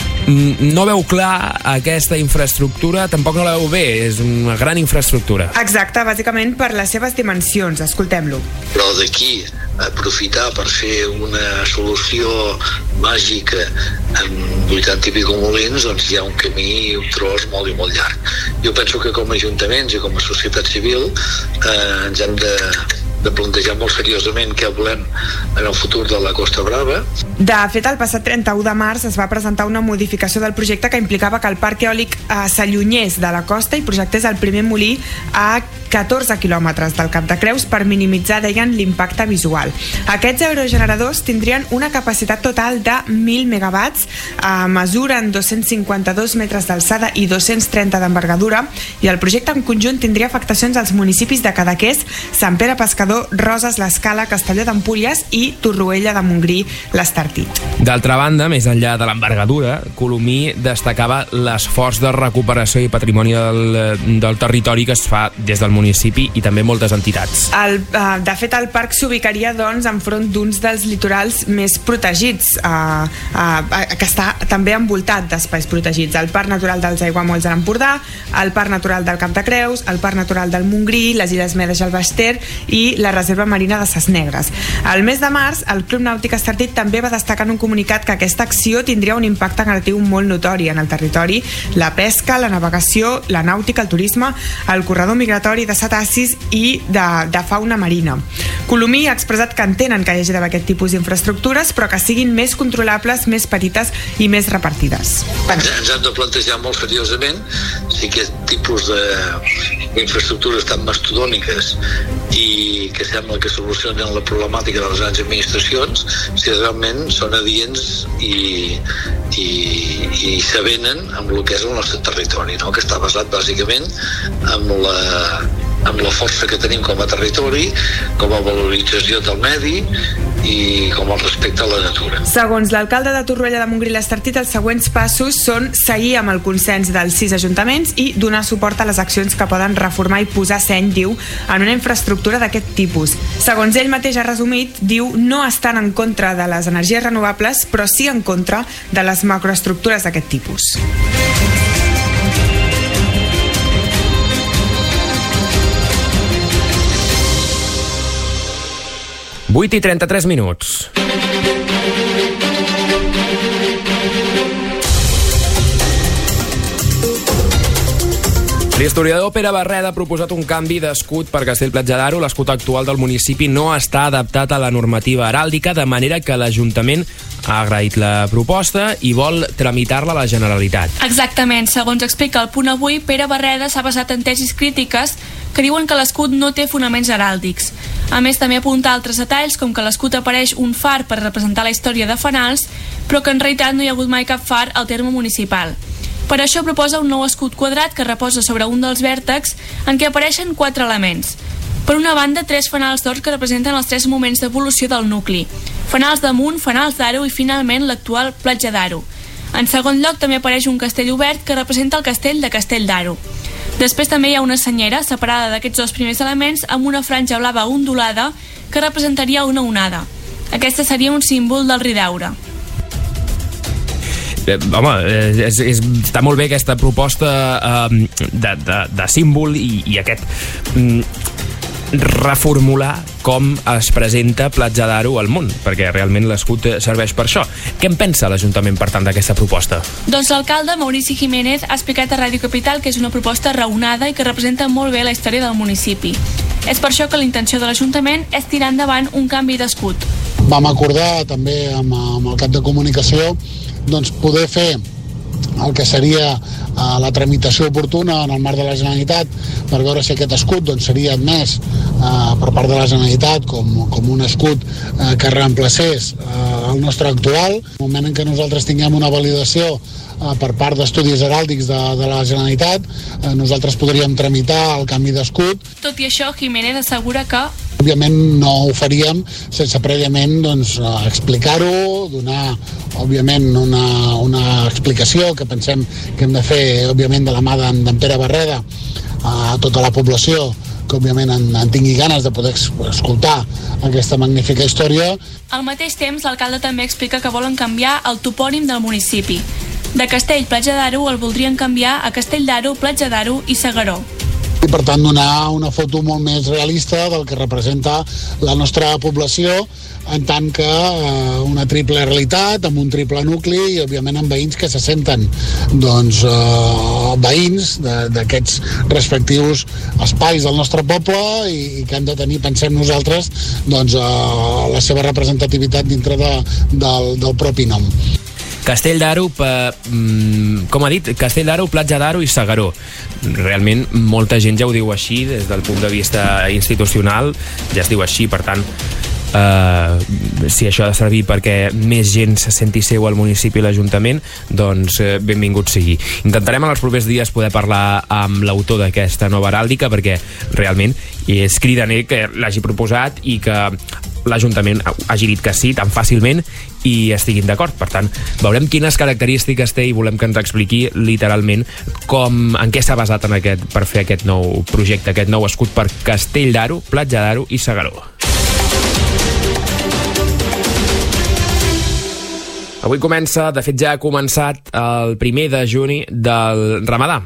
no veu clar aquesta infraestructura, tampoc no la veu bé, és una gran infraestructura. Exacte, bàsicament per les seves dimensions. Escoltem-lo. Però d'aquí aprofitar per fer una solució màgica amb 80 i pico molins, doncs hi ha un camí, un tros molt i molt llarg. Jo penso que com a ajuntaments i com a societat civil ens hem de plantejar molt seriosament què volem en el futur de la Costa Brava. De fet, el passat 31 de març es va presentar una modificació del projecte que implicava que el parc eòlic s'allunyés de la costa i projectés el primer molí a 14 quilòmetres del Cap de Creus per minimitzar, deien, l'impacte visual. Aquests aerogeneradors tindrien una capacitat total de 1.000 megawatts, mesuren 252 metres d'alçada i 230 d'envergadura, i el projecte en conjunt tindria afectacions als municipis de Cadaqués, Sant Pere Pescador, Roses, l'Escala, Castelló d'Empúries i Torroella de Montgrí, l'Estartit. D'altra banda, més enllà de l'envergadura, Colomí destacava l'esforç de recuperació i patrimoni del territori que es fa des del municipi i també moltes entitats. De fet, el parc s'ubicaria doncs enfront d'uns dels litorals més protegits, que està també envoltat d'espais protegits. El Parc Natural dels Aiguamolls de l'Empordà, el Parc Natural del Cap de Creus, el Parc Natural del Montgrí, les Illes Medes i el Baster i la Reserva Marina de Ses Negres. Al mes de març, el Club Nàutic Estartit també va destacar en un comunicat que aquesta acció tindria un impacte negatiu molt notori en el territori: la pesca, la navegació, la nàutica, el turisme, el corredor migratori de cetacis i de fauna marina. Colomí ha expressat que entenen que hi hagi d'haver aquest tipus d'infraestructures, però que siguin més controlables, més petites i més repartides. Ens hem de plantejar molt seriosament si aquest tipus d'infraestructures tan mastodòniques i que sembla que solucionen la problemàtica de les grans administracions, si realment són adients i s'avenen amb el que és el nostre territori, no? Que està basat bàsicament amb la força que tenim com a territori, com a valorització del medi i com a respecte a la natura. Segons l'alcalde de Torroella de Montgrí, l'Estartit, els següents passos són seguir amb el consens dels 6 ajuntaments i donar suport a les accions que poden reformar i posar seny, diu, en una infraestructura d'aquest tipus. Segons ell mateix ha resumit, diu, no estan en contra de les energies renovables, però sí en contra de les macroestructures d'aquest tipus. Vuit i 33 minuts. L'historiador Pere Barreda ha proposat un canvi d'escut per Castell-Platja d'Aro. L'escut actual del municipi no està adaptat a la normativa heràldica, de manera que l'Ajuntament ha agraït la proposta i vol tramitar-la a la Generalitat. Exactament. Segons explica el Punt Avui, Pere Barreda s'ha basat en tesis crítiques que diuen que l'escut no té fonaments heràldics. A més, també apunta altres detalls, com que l'escut apareix un far per representar la història de Fenals, però que en realitat no hi ha hagut mai cap far al terme municipal. Per això proposa un nou escut quadrat que reposa sobre un dels vèrtexs en què apareixen 4 elements. Per una banda, 3 fanals d'or que representen els 3 moments d'evolució del nucli: Fenals d'Amunt, Fenals d'Aro i finalment l'actual Platja d'Aro. En segon lloc també apareix un castell obert que representa el castell de Castell d'Aro. Després també hi ha una senyera separada d'aquests dos primers elements amb una franja blava ondulada que representaria una onada. Aquesta seria un símbol del Ridaura. Home, està molt bé aquesta proposta de símbol i aquest reformular com es presenta Platja d'Aro al món, perquè realment l'escut serveix per això. Què en pensa l'Ajuntament, per tant, d'aquesta proposta? Doncs l'alcalde Maurici Jiménez ha explicat a Ràdio Capital que és una proposta raonada i que representa molt bé la història del municipi. És per això que la intenció de l'Ajuntament és tirar endavant un canvi d'escut. Vam acordar també amb el cap de comunicació doncs poder fer el que seria la tramitació oportuna en el marc de la Generalitat per veure si aquest escut doncs, seria admès per part de la Generalitat com un escut que reemplacés el nostre actual. En el moment en què nosaltres tinguem una validació per part d'estudis heràldics de la Generalitat, nosaltres podríem tramitar el canvi d'escut. Tot i això, Jiménez assegura que òbviament no ho faríem sense prèviament doncs, explicar-ho, donar òbviament una explicació que pensem que hem de fer òbviament de la mà d'en Pere Barreda a tota la població que òbviament en tingui ganes de poder escoltar aquesta magnífica història. Al mateix temps, l'alcalde també explica que volen canviar el topònim del municipi. De Castell Platja d'Aro el voldrien canviar a Castell d'Aro, Platja d'Aro i Segaró. I per tant donar una foto molt més realista del que representa la nostra població en tant que una triple realitat, amb un triple nucli i òbviament amb veïns que se senten doncs, veïns d'aquests respectius espais del nostre poble i que han de tenir, pensem nosaltres, doncs, la seva representativitat dintre del propi nom. Castell d'Aro, com ha dit, Castell d'Aro, Platja d'Aro i Segaró. Realment molta gent ja ho diu així des del punt de vista institucional, ja es diu així, per tant si això ha de servir perquè més gent se senti seu al municipi i l'Ajuntament, doncs benvingut sigui. Intentarem en els propers dies poder parlar amb l'autor d'aquesta nova heràldica perquè realment és cridaner que l'hagi proposat i que l'Ajuntament hagi dit que sí tan fàcilment i estiguin d'acord. Per tant, veurem quines característiques té i volem que ens expliqui literalment en què s'ha basat per fer aquest nou projecte, aquest nou escut per Castell d'Aro, Platja d'Aro i Segaró. Avui comença, de fet ja ha començat, el 1 de juny del Ramadà.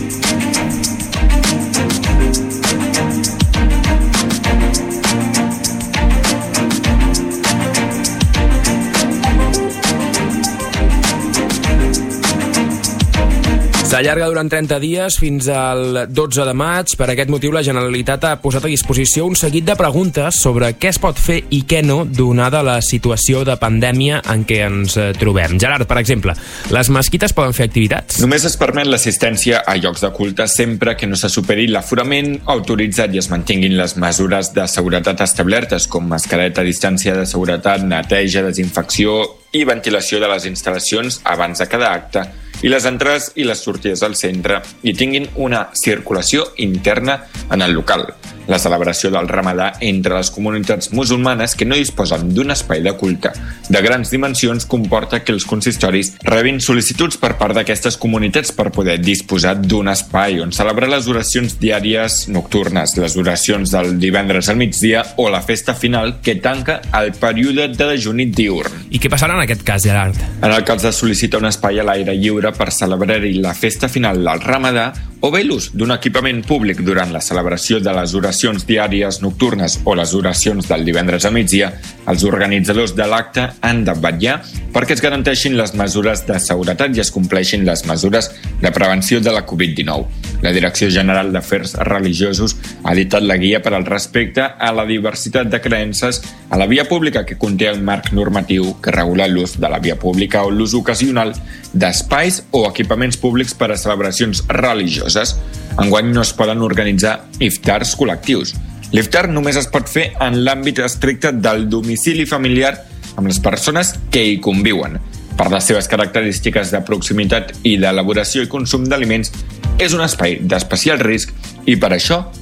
S'allarga durant 30 dies fins al 12 de maig. Per aquest motiu, la Generalitat ha posat a disposició un seguit de preguntes sobre què es pot fer i què no, donada la situació de pandèmia en què ens trobem. Gerard, per exemple, les mesquites poden fer activitats? Només es permet l'assistència a llocs de culte sempre que no se superi l'aforament autoritzat i es mantinguin les mesures de seguretat establertes, com mascareta, distància de seguretat, neteja, desinfecció i ventilació de les instal·lacions abans de cada acte, i les entrades i les sortides al centre i tinguin una circulació interna en el local. La celebració del Ramadà entre les comunitats musulmanes que no disposen d'un espai de culte de grans dimensions comporta que els consistoris rebin sol·licituds per part d'aquestes comunitats per poder disposar d'un espai on celebrar les oracions diàries nocturnes, les oracions del divendres al migdia o la festa final que tanca el període de dejuni diürn. I què passarà en aquest cas, Gerard? En el cas de sol·licitar un espai a l'aire lliure per celebrar-hi la festa final del Ramadà o bé l'ús d'un equipament públic durant la celebració de les oracions diàries nocturnes o les oracions del divendres a migdia, els organitzadors de l'acte han de vetllar perquè es garanteixin les mesures de seguretat i es compleixin les mesures de prevenció de la Covid-19. La Direcció General d'Afers Religiosos ha editat la guia per al respecte a la diversitat de creences a la via pública que conté el marc normatiu que regula l'ús de la via pública o l'ús ocasional d'espais o equipaments públics per a celebracions religioses. Enguany no es poden organitzar iftars col·lectius. L'iftar només es pot fer en l'àmbit estricte del domicili familiar amb les persones que hi conviuen. Per les seves característiques de proximitat i d'elaboració i consum d'aliments, és un espai d'especial risc i per això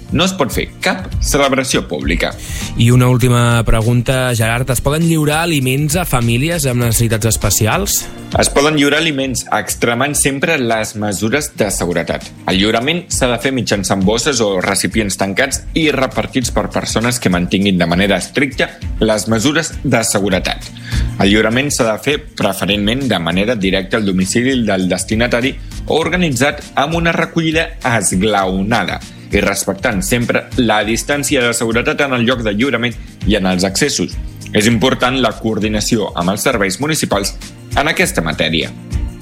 no es pot fer cap celebració pública. I una última pregunta, Gerard. Es poden lliurar aliments a famílies amb necessitats especials? Es poden lliurar aliments extremant sempre les mesures de seguretat. El lliurament s'ha de fer mitjançant bosses o recipients tancats i repartits per persones que mantinguin de manera estricta les mesures de seguretat. El lliurament s'ha de fer preferentment de manera directa al domicili del destinatari o organitzat amb una recollida esglaonada i respectant sempre la distància de seguretat en el lloc de lliurament i en els accessos. És important la coordinació amb els serveis municipals en aquesta matèria.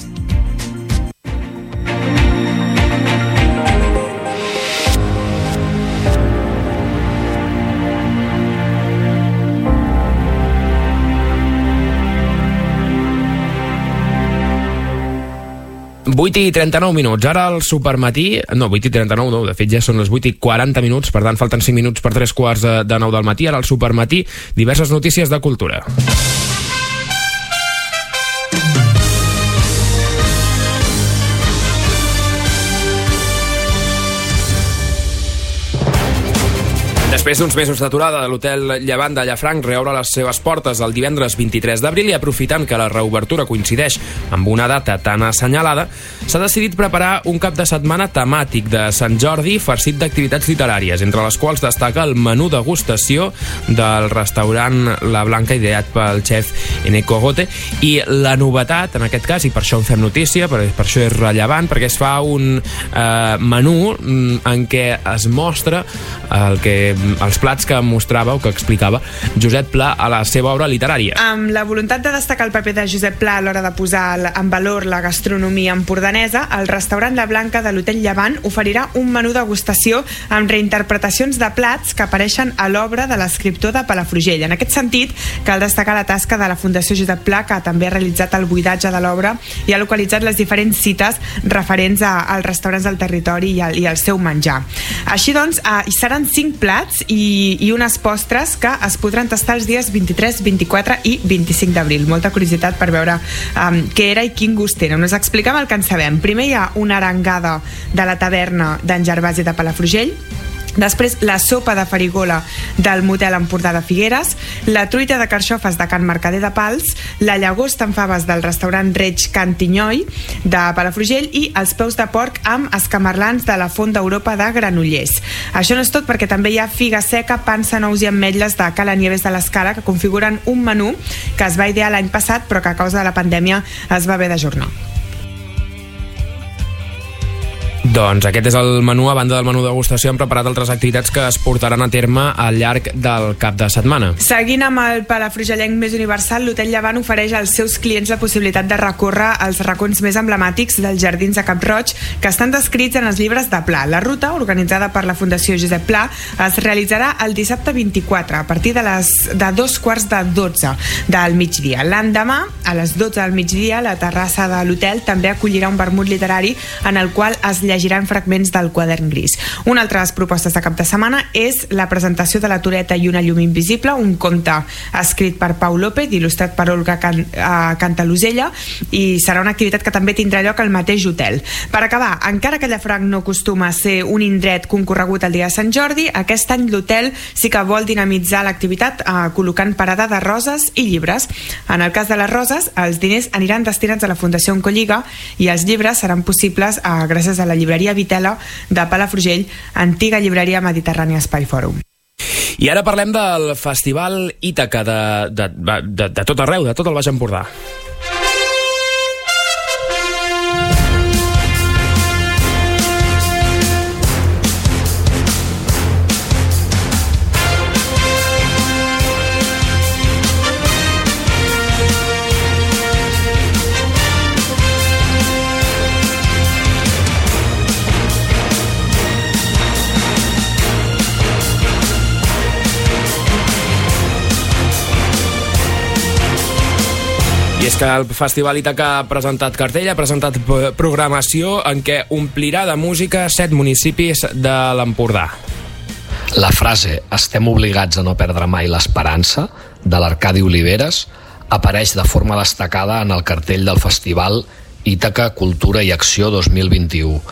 Vuit i 39 minuts. Ara al Supermatí... No, 8 i 39 no, de fet ja són les 8 i 40 minuts, per tant falten 5 minuts per 3 quarts de 9 del matí. Ara al Supermatí, diverses notícies de cultura. Després d'uns mesos d'aturada, l'Hotel Llevant de Llafranc reobre les seves portes el divendres 23 d'abril i aprofitant que la reobertura coincideix amb una data tan assenyalada, s'ha decidit preparar un cap de setmana temàtic de Sant Jordi farcit d'activitats literàries, entre les quals destaca el menú degustació del restaurant La Blanca ideat pel xef Eneko Gote, i la novetat, en aquest cas, i per això en fem notícia, per això és rellevant, perquè es fa un menú en què es mostra els plats que mostrava o que explicava Josep Pla a la seva obra literària. Amb la voluntat de destacar el paper de Josep Pla a l'hora de posar en valor la gastronomia empordanesa, el restaurant La Blanca de l'Hotel Llevant oferirà un menú degustació amb reinterpretacions de plats que apareixen a l'obra de l'escriptor de Palafrugell. En aquest sentit, cal destacar la tasca de la Fundació Josep Pla, que també ha realitzat el buidatge de l'obra i ha localitzat les diferents cites referents als restaurants del territori i al seu menjar. Així doncs, hi seran 5 plats i unes postres que es podran tastar els dies 23, 24 i 25 d'abril. Molta curiositat per veure què era i quin gust tenen. Us expliquem el que en sabem. Primer hi ha una arengada de la taverna d'en Gervasi de Palafrugell. Després, la sopa de farigola del Motel Empordà de Figueres, la truita de carxofes de Can Mercader de Pals, la llagosta amb faves del restaurant Reig Can Tinyoi de Palafrugell i els peus de porc amb escamarlans de la Font d'Europa de Granollers. Això no és tot, perquè també hi ha figa seca, pansa, nous i ametlles de Cala Nieves de l'Escala, que configuren un menú que es va idear l'any passat però que a causa de la pandèmia es va haver d'ajornar. Doncs aquest és el menú. A banda del menú degustació, hem preparat altres activitats que es portaran a terme al llarg del cap de setmana. Seguint amb el palafrugellenc més universal, l'Hotel Llevant ofereix als seus clients la possibilitat de recórrer els racons més emblemàtics dels jardins de Cap-roig que estan descrits en els llibres de Pla. La ruta, organitzada per la Fundació Josep Pla, es realitzarà el dissabte 24 a partir de 11:45 del migdia. L'endemà, a les 12 del migdia, la terrassa de l'hotel també acollirà un vermut literari en el qual es llegiran fragments del Quadern Gris. Una altra de les propostes de cap de setmana és la presentació de La Toreta i una llum invisible, un conte escrit per Pau López, il·lustrat per Olga Cantalosella, i serà una activitat que també tindrà lloc al mateix hotel. Per acabar, encara que Llafranc no acostuma a ser un indret concorregut el dia de Sant Jordi, aquest any l'hotel sí que vol dinamitzar l'activitat col·locant parada de roses i llibres. En el cas de les roses, els diners aniran destinats a la Fundació Oncolliga i els llibres seran possibles gràcies a la llibreria Vitela de Palafrugell, antiga llibreria Mediterrània Espai Fòrum. I ara parlem del Festival Ítaca de tot arreu, de tot el Baix Empordà. És que el Festival Ítaca ha presentat cartell, ha presentat programació en què omplirà de música 7 municipis de l'Empordà. La frase "estem obligats a no perdre mai l'esperança" de l'Arcadi Oliveres apareix de forma destacada en el cartell del Festival Ítaca Cultura i Acció 2021.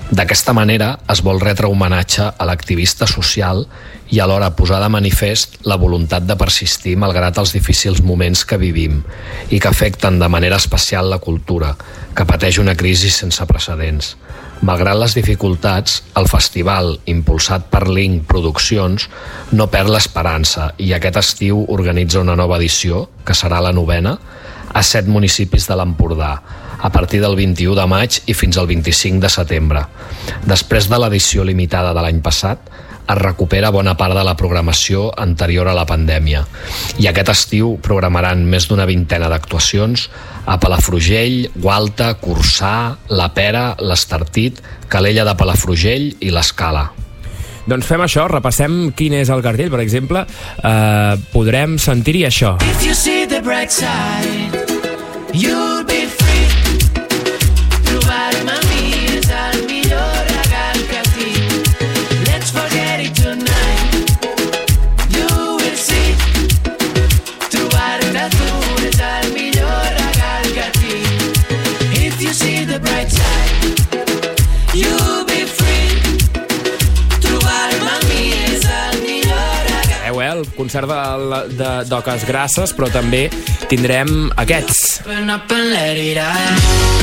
D'aquesta manera es vol retre homenatge a l'activista social i alhora posar de manifest la voluntat de persistir malgrat els difícils moments que vivim i que afecten de manera especial la cultura, que pateix una crisi sense precedents. Malgrat les dificultats, el festival, impulsat per Link Produccions, no perd l'esperança i aquest estiu organitza una nova edició, que serà la 9ª, a 7 municipis de l'Empordà, a partir del 21 de maig i fins al 25 de setembre. Després de l'edició limitada de l'any passat, es recupera bona part de la programació anterior a la pandèmia. I aquest estiu programaran més d'una 20ena d'actuacions a Palafrugell, Gualta, Corçà, La Pera, l'Estartit, Calella de Palafrugell i l'Escala. Doncs fem això, repassem quin és el cartell, per exemple. Podrem sentir-hi això. If you see the bright side, you'll be free. Trobar-me a mi és el millor regal que tinc. Let's forget it tonight. You will see. Trobar-te a tu és el millor regal que tinc. If you see the bright side, you'll be free. Trobar-me a mi és el millor regal. El concert d'Oques Grasses, però també tindrem aquests. Open up and let it out.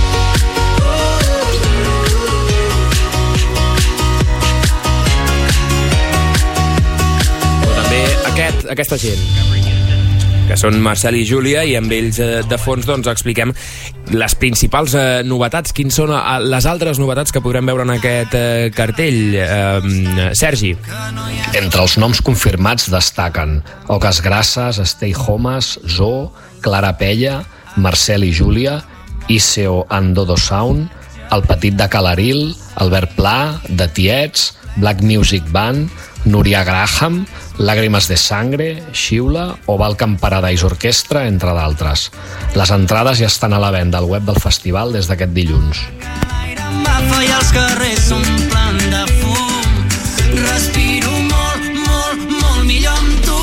Aquesta gent, que són Marcel i Júlia, i amb ells de fons doncs expliquem les principals novetats. Quins són les altres novetats que podrem veure en aquest cartell? Sergi. Entre els noms confirmats destaquen Oques Grasses, Stay Homes, Zoo, Clara Pella, Marcel i Júlia, Iseo and Dodo Sound, El Petit de Calaril, Albert Pla, The Tiets, Black Music Band, Núria Graham, Lágrimas de Sangre, Xiula o Balkan Paradise Orquestra, entre d'altres. Les entrades ja estan a la venda al web del festival des d'aquest dilluns. M'afa i els carrers s'omplen de fum. Respiro molt, molt, molt millor amb tu.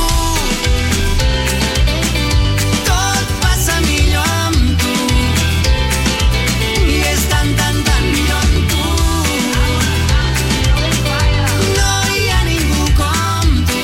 Tot passa millor amb tu. I és tan, tan, tan millor amb tu. No hi ha ningú com tu.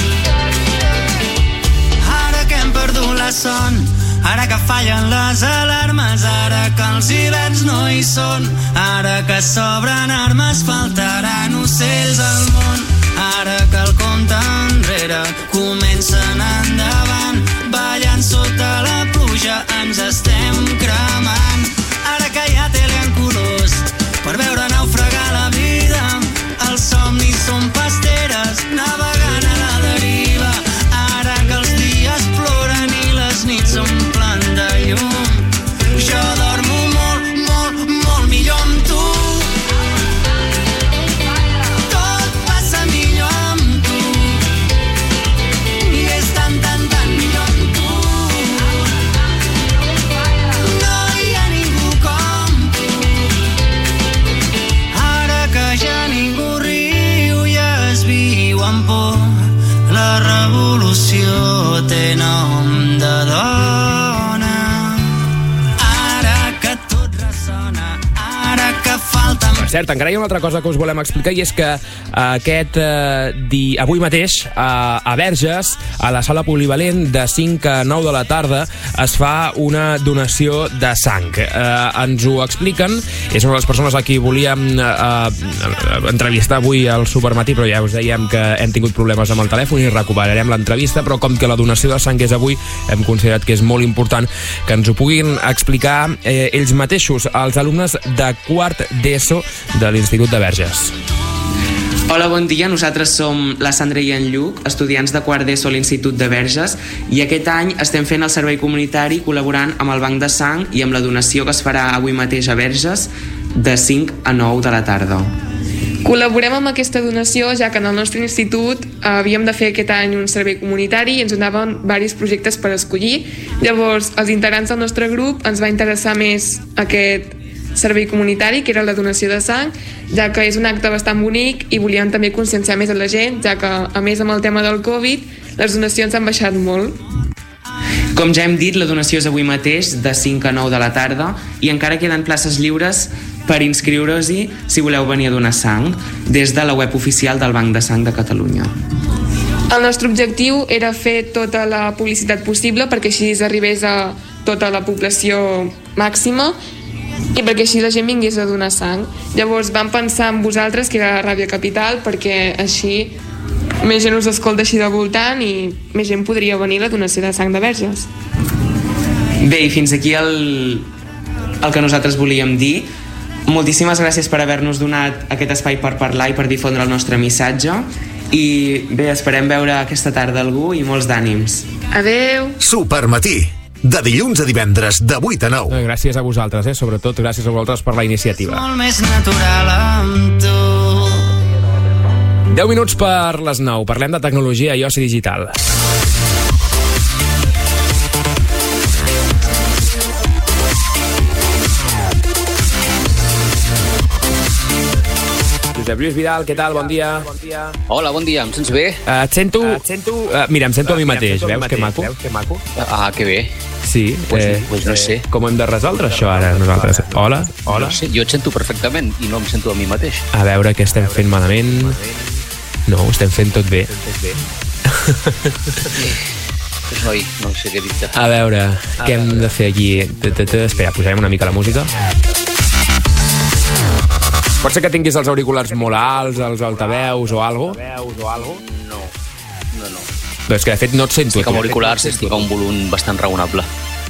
Ara que hem perdut la son, ara que fallen les alarmes, ara que els hiverns no hi són, ara que s'obren armes, faltaran ocells al món, ara que el compte enrere comença endavant, ballant sota la pluja ens estem cremant, ara que hi ha tele en colors per veure naufragar la vida, els somnis són pasteres navegant a la deriva, ara que els dies ploren i les nits s'omplen de llum, jo dormo molt, molt, molt millor amb tu. Tot passa millor amb tu. I és tan, tan, tan millor amb tu. No hi ha ningú com tu. Ara que ja ningú riu i es viu amb por, la revolució té nom de dona. Ara que tot ressona, ara que falta... Per cert, encara hi ha una altra cosa que us volem explicar, i és que avui mateix a Verges, a la sala polivalent, de 5 a 9 de la tarda, es fa una donació de sang. Ens ho expliquen, és una de les persones a qui volíem entrevistar avui al Supermatí, però ja us dèiem que hem tingut problemes amb el telèfon i recuperarem l'entrevista, però com que la donació de sang és avui, hem considerat que és molt important que ens ho puguin explicar ells mateixos, els alumnes de quart d'ESO de l'Institut de Verges. Hola, bon dia. Nosaltres som la Sandra i en Lluc, estudiants de quart d'ESO a l'Institut de Verges, i aquest any estem fent el servei comunitari col·laborant amb el Banc de Sang i amb la donació que es farà avui mateix a Verges de 5 a 9 de la tarda. Col·laborem amb aquesta donació ja que en el nostre institut havíem de fer aquest any un servei comunitari i ens donaven diversos projectes per escollir. Llavors, els integrants del nostre grup ens va interessar més aquest servei comunitari, que era la donació de sang, ja que és un acte bastant bonic i volíem també conscienciar més a la gent, ja que, a més, amb el tema del Covid, les donacions han baixat molt. Com ja hem dit, la donació és avui mateix, de 5 a 9 de la tarda, i encara queden places lliures per inscriure-us-hi si voleu venir a donar sang des de la web oficial del Banc de Sang de Catalunya. El nostre objectiu era fer tota la publicitat possible perquè així arribés a tota la població màxima i perquè així la gent vingués a donar sang. Llavors vam pensar en vosaltres, que era Ràdio Capital, perquè així més gent us escolta així de voltant i més gent podria venir a la donació de sang de verges. Bé, i fins aquí el que nosaltres volíem dir. Moltíssimes gràcies per haver-nos donat aquest espai per parlar i per difondre el nostre missatge. I bé, esperem veure aquesta tarda algú i molts d'ànims. Adeu! Supermatí, de dilluns a divendres, de 8 a 9. Gràcies a vosaltres, sobretot gràcies a vosaltres per la iniciativa. Molt més natural amb tu. 10 minuts per les 9. Parlem de tecnologia i oci digital. Josep Lluís Vidal, què tal? Bon dia. Hola, bon dia. Em sents bé? Et sento... Mira, em sento a mi mateix. Veus que maco? Ah, que bé. Sí. Pues no sé. Com hem de resoldre això ara nosaltres? Hola? No sé, jo et sento perfectament i no em sento a mi mateix. A veure què estem fent malament. No, ho estem fent tot bé. Pues noi, no sé què dir-te. A veure, què hem de fer aquí? Espera, posarem una mica la música. Pot ser que tinguis els auriculars molt alts, els altaveus o algo? No. Però és que de fet no et sento. Estic amb auriculars, estic a un volum bastant raonable.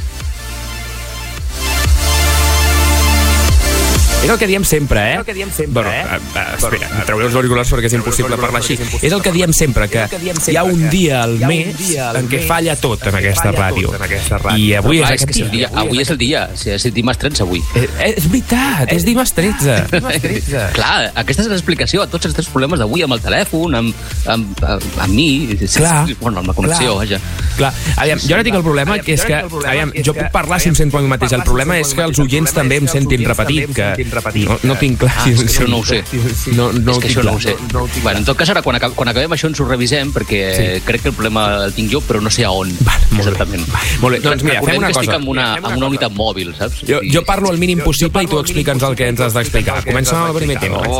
És el que diem sempre, Bueno, espera, treu els auriculars perquè és impossible parlar així. És el que diem sempre, que hi ha un dia al mes en què falla tot en aquesta ràdio. I avui és aquest dia. Avui és el dia, és dimarts 13 avui. És veritat, és dimarts 13. Clar, aquesta és l'explicació a tots els teus problemes d'avui amb el telèfon, amb mi, amb la connexió, vaja. Clar, aviam, jo ara tinc el problema que és que, aviam, jo puc parlar si em sento a mi mateix. El problema és que els oients també em sentin repetit, que no tinc clar. Això no ho sé. No ho tinc clar. Bueno, en tot cas, ara, quan acabem això ens ho revisem, perquè crec que el problema el tinc jo, però no sé a on. Exactament. Molt bé, doncs mira, fem una cosa. Estic amb una unitat mòbil, saps? Jo parlo el mínim possible i tu explica'ns el que ens has d'explicar. Comença amb el primer tema.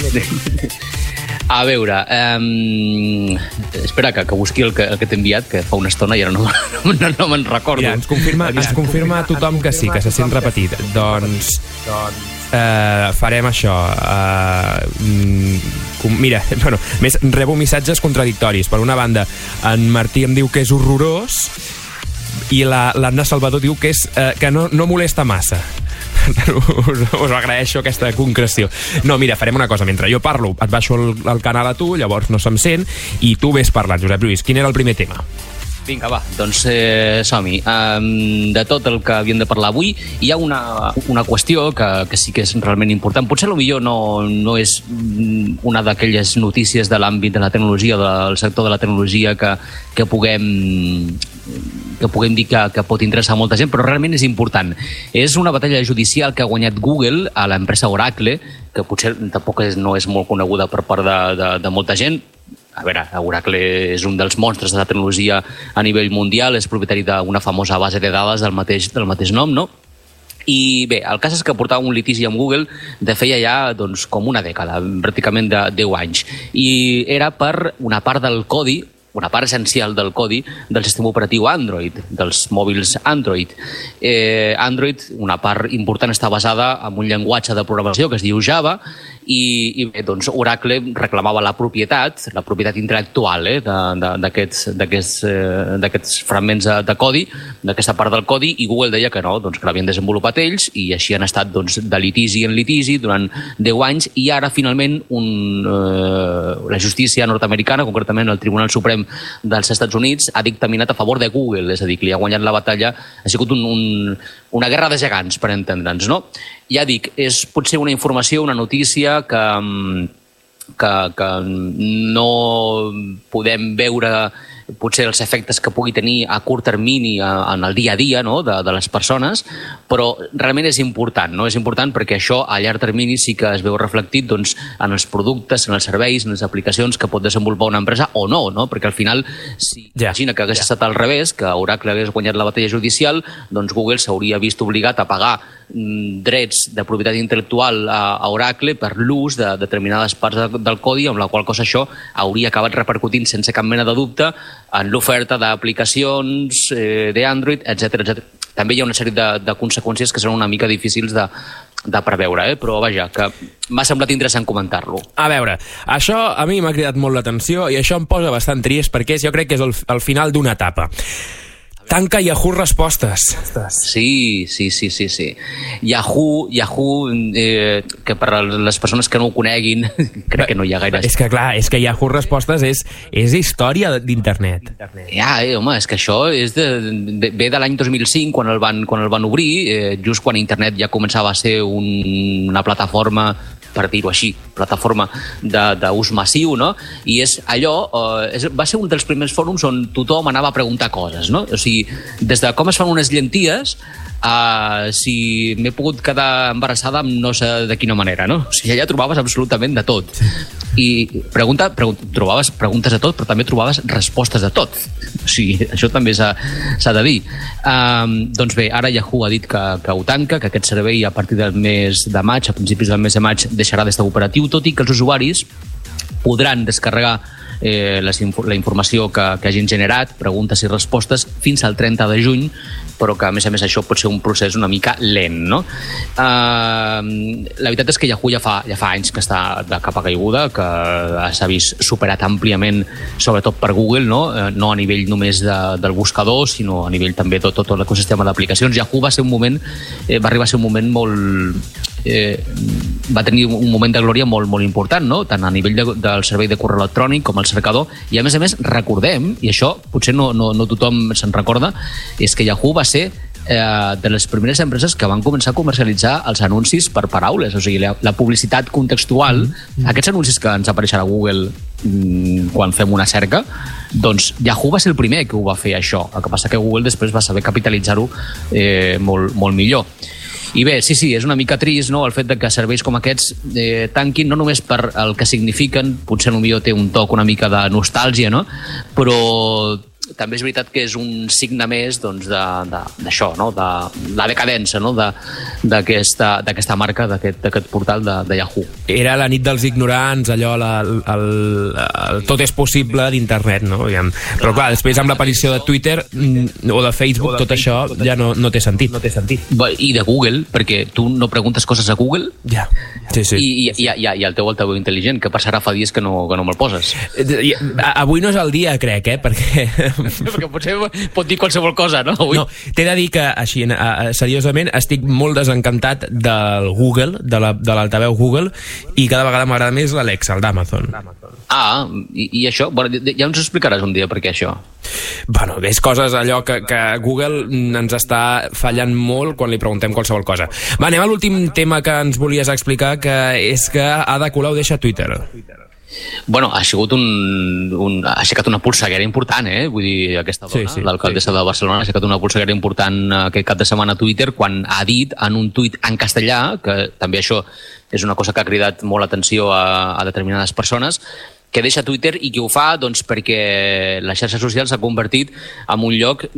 A veure, espera que busqui el que t'he enviat, que fa una estona i ara no me'n recordo. Mira, ens confirma tothom que sí, que se sent repetit. Doncs farem això. Mira, bueno, més rebo missatges contradictoris. Per una banda, en Martí em diu que és horrorós i l'Anna Salvador diu que no molesta massa. Us agraeixo aquesta concreció. No, mira, farem una cosa. Mentre jo parlo, et baixo el canal a tu, llavors no se'm sent, i tu ves parlant. Josep Lluís, quin era el primer tema? Vinga, va, doncs som-hi. De tot el que havíem de parlar avui, hi ha una qüestió que sí que és realment important. Potser potser no és una d'aquelles notícies de l'àmbit de la tecnologia, del sector de la tecnologia que puguem dir que pot interessar a molta gent, però realment és important. És una batalla judicial que ha guanyat Google a l'empresa Oracle, que potser tampoc no és molt coneguda per part de molta gent. A veure, Oracle és un dels monstres de la tecnologia a nivell mundial, és propietari d'una famosa base de dades del mateix nom, no? I bé, el cas és que portava un litigi amb Google de feia ja com una dècada, pràcticament de 10 anys. I era per una part del codi, una part essencial del codi del sistema operatiu Android, dels mòbils Android. Android, una part important, està basada en un llenguatge de programació que es diu Java, i bé, doncs Oracle reclamava la propietat intel·lectual d'aquests fragments de codi, d'aquesta part del codi, i Google deia que no, que l'havien desenvolupat ells, i així han estat de litigi en litigi durant 10 anys, i ara finalment la justícia nord-americana, concretament el Tribunal Suprem dels Estats Units, ha dictaminat a favor de Google, és a dir, que li ha guanyat la batalla. Ha sigut una guerra de gegants, per entendre'ns, no? Ja dic, és potser una informació, una notícia que no podem veure potser els efectes que pugui tenir a curt termini en el dia a dia, no?, de les persones, però realment és important, no? És important perquè això a llarg termini sí que es veu reflectit en els productes, en els serveis, en les aplicacions que pot desenvolupar una empresa o no, no? Perquè al final, si imagina que hagués estat al revés, que Oracle hagués guanyat la batalla judicial, doncs Google s'hauria vist obligat a pagar drets de propietat intel·lectual a Oracle per l'ús de determinades parts del codi, amb la qual cosa això hauria acabat repercutint sense cap mena de dubte en l'oferta d'aplicacions d'Android, etc. També hi ha una sèrie de conseqüències que són una mica difícils de preveure, però vaja, que m'ha semblat interessant comentar-lo. A veure, això a mi m'ha cridat molt l'atenció i això em posa bastant trist perquè jo crec que és el final d'una etapa. Tanca Yahoo Respostes. Sí. Yahoo, que per les persones que no ho coneguin, crec que no hi ha gaire... És que clar, és que Yahoo Respostes és història d'internet. Ja, home, és que això ve de l'any 2005, quan el van obrir, just quan internet ja començava a ser una plataforma, per dir-ho així, plataforma d'ús massiu, no? I és allò, va ser un dels primers fòrums on tothom anava a preguntar coses, no? O sigui, des de com es fan unes llenties a si m'he pogut quedar embarassada amb no sé de quina manera, no? O sigui, allà trobaves absolutament de tot. I trobaves preguntes de tot, però també trobaves respostes de tot. O sigui, això també s'ha de dir. Doncs bé, ara Yahoo ha dit que ho tanca, que aquest servei a partir del mes de maig, a principis del mes de maig, deixarà d'estar operatiu, tot i que els usuaris podran descarregar la informació que hagin generat, preguntes i respostes, fins al 30 de juny, però que a més això pot ser un procés una mica lent, no? La veritat és que Yahoo ja fa anys que està de capa caiguda, que s'ha vist superat àmpliament, sobretot per Google, no a nivell només del buscador, sinó a nivell també de tot l'ecosistema d'aplicacions. Yahoo va arribar a ser un moment molt... va tenir un moment de glòria molt, molt important, no? Tant a nivell del servei de correu electrònic com el cercador, i a més recordem, i això potser no tothom se'n recorda, és que Yahoo va ser de les primeres empreses que van començar a comercialitzar els anuncis per paraules, o sigui, la publicitat contextual, aquests anuncis que ens apareixen a Google quan fem una cerca, doncs Yahoo va ser el primer que ho va fer, això. El que passa que Google després va saber capitalitzar-ho molt, molt millor. I bé, sí, és una mica trist, no?, el fet de que serveis com aquests tanquin, no només per el que signifiquen, potser potser té un toc una mica de nostàlgia, no?, però també és veritat que és un signe més d'això, no?, de la decadència, no?, d'aquesta marca, d'aquest portal de Yahoo. Era la nit dels ignorants, allò, el tot és possible d'internet, no? Però clar, després amb l'aparició de Twitter o de Facebook, tot això ja no té sentit. I de Google, perquè tu no preguntes coses a Google, ja. Sí. I el teu altaveu intel·ligent, que passarà fa dies que no me'l poses. Avui no és el dia, crec, perquè potser pot dir qualsevol cosa, no? No, t'he de dir que, així, seriosament, estic molt desencantat del Google, de l'altaveu Google, i cada vegada m'agrada més l'Alexa, el d'Amazon. I això? Bueno, ja ens explicaràs un dia per què això. Bueno, és coses allò que Google ens està fallant molt quan li preguntem qualsevol cosa. Va, anem a l'últim tema que ens volies explicar, que és que Ada Colau deixa Twitter. Bueno, ha sigut ha aixecat una polseguera important, vull dir, aquesta dona, l'alcaldessa de Barcelona, ha aixecat una polseguera important aquest cap de setmana a Twitter, quan ha dit en un tuit en castellà, que també això és una cosa que ha cridat molt l'atenció a determinades persones, que deixa Twitter i que ho fa perquè la xarxa social s'ha convertit en un lloc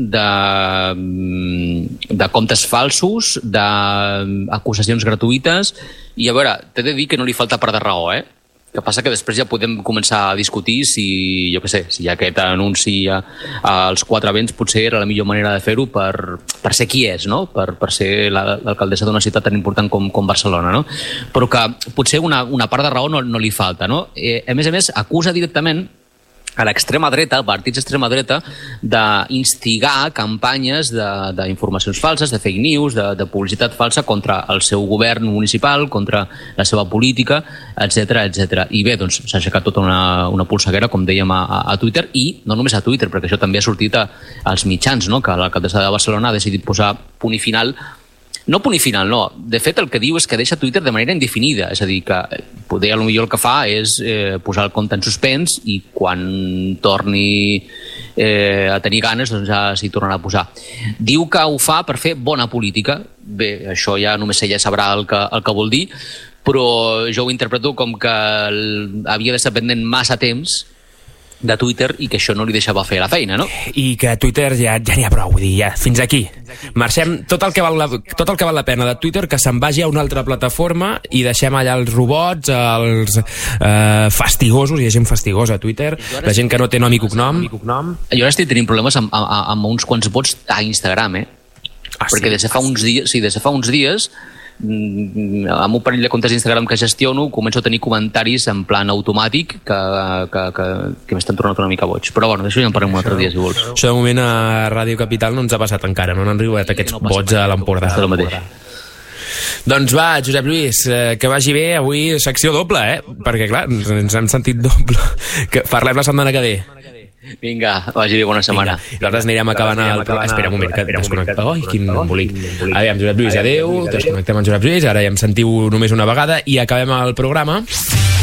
de comptes falsos, d'acusacions gratuïtes, i a veure, t'he de dir que no li falta part de raó, que passa que després ja podem començar a discutir si aquest anunci als 4 vents potser era la millor manera de fer-ho per ser qui és, no? Per ser l'alcaldessa d'una ciutat tan important com Barcelona, no? Però que potser una part de raó no li falta, no? A més, acusa directament a l'extrema dreta, al partits d'extrema dreta, d'instigar campanyes d'informacions falses, de fake news, de publicitat falsa contra el seu govern municipal, contra la seva política, etc. I bé, doncs s'ha aixecat tota una polseguera, com dèiem, a Twitter, i no només a Twitter, perquè això també ha sortit als mitjans, no?, que l'alcaldessa de Barcelona ha decidit posar punt i final. No punt i final, no. De fet, el que diu és que deixa Twitter de manera indefinida. És a dir, que potser potser el que fa és posar el compte en suspens i quan torni a tenir ganes, doncs ja s'hi tornarà a posar. Diu que ho fa per fer bona política. Bé, això ja només ella sabrà el que vol dir, però jo ho interpreto com que havia d'estar pendent massa temps de Twitter i que això no li deixava fer la feina, no? I que Twitter ja n'hi ha prou, vull dir, ja, fins aquí. Marxem tot el que val la pena de Twitter, que se'n vagi a una altra plataforma i deixem allà els robots, els fastigosos, hi ha gent fastigosa a Twitter, la gent que no té nom i cognom. Jo ara estic tenint problemes amb uns quants vots a Instagram, perquè des de fa uns dies amb un parell de comptes d'Instagram que gestiono començo a tenir comentaris en plan automàtic que m'estan tornant una mica boig, però bueno, d'això ja en parlem un altre dia si vols. Això de moment a Ràdio Capital no ens ha passat encara, no han arribat aquests bots a l'Empordà. Doncs va, Josep Lluís, que vagi bé avui, secció doble, perquè clar, ens hem sentit doble, que parlem la setmana que ve. Vinga, vagi bé, bona setmana. Nosaltres anirem acabant el programa. Espera un moment, que desconnecta. Ai, quin embolic. Aviam, Josep Lluís, adeu. Desconnectem el Josep Lluís, ara ja em sentiu només una vegada i acabem el programa.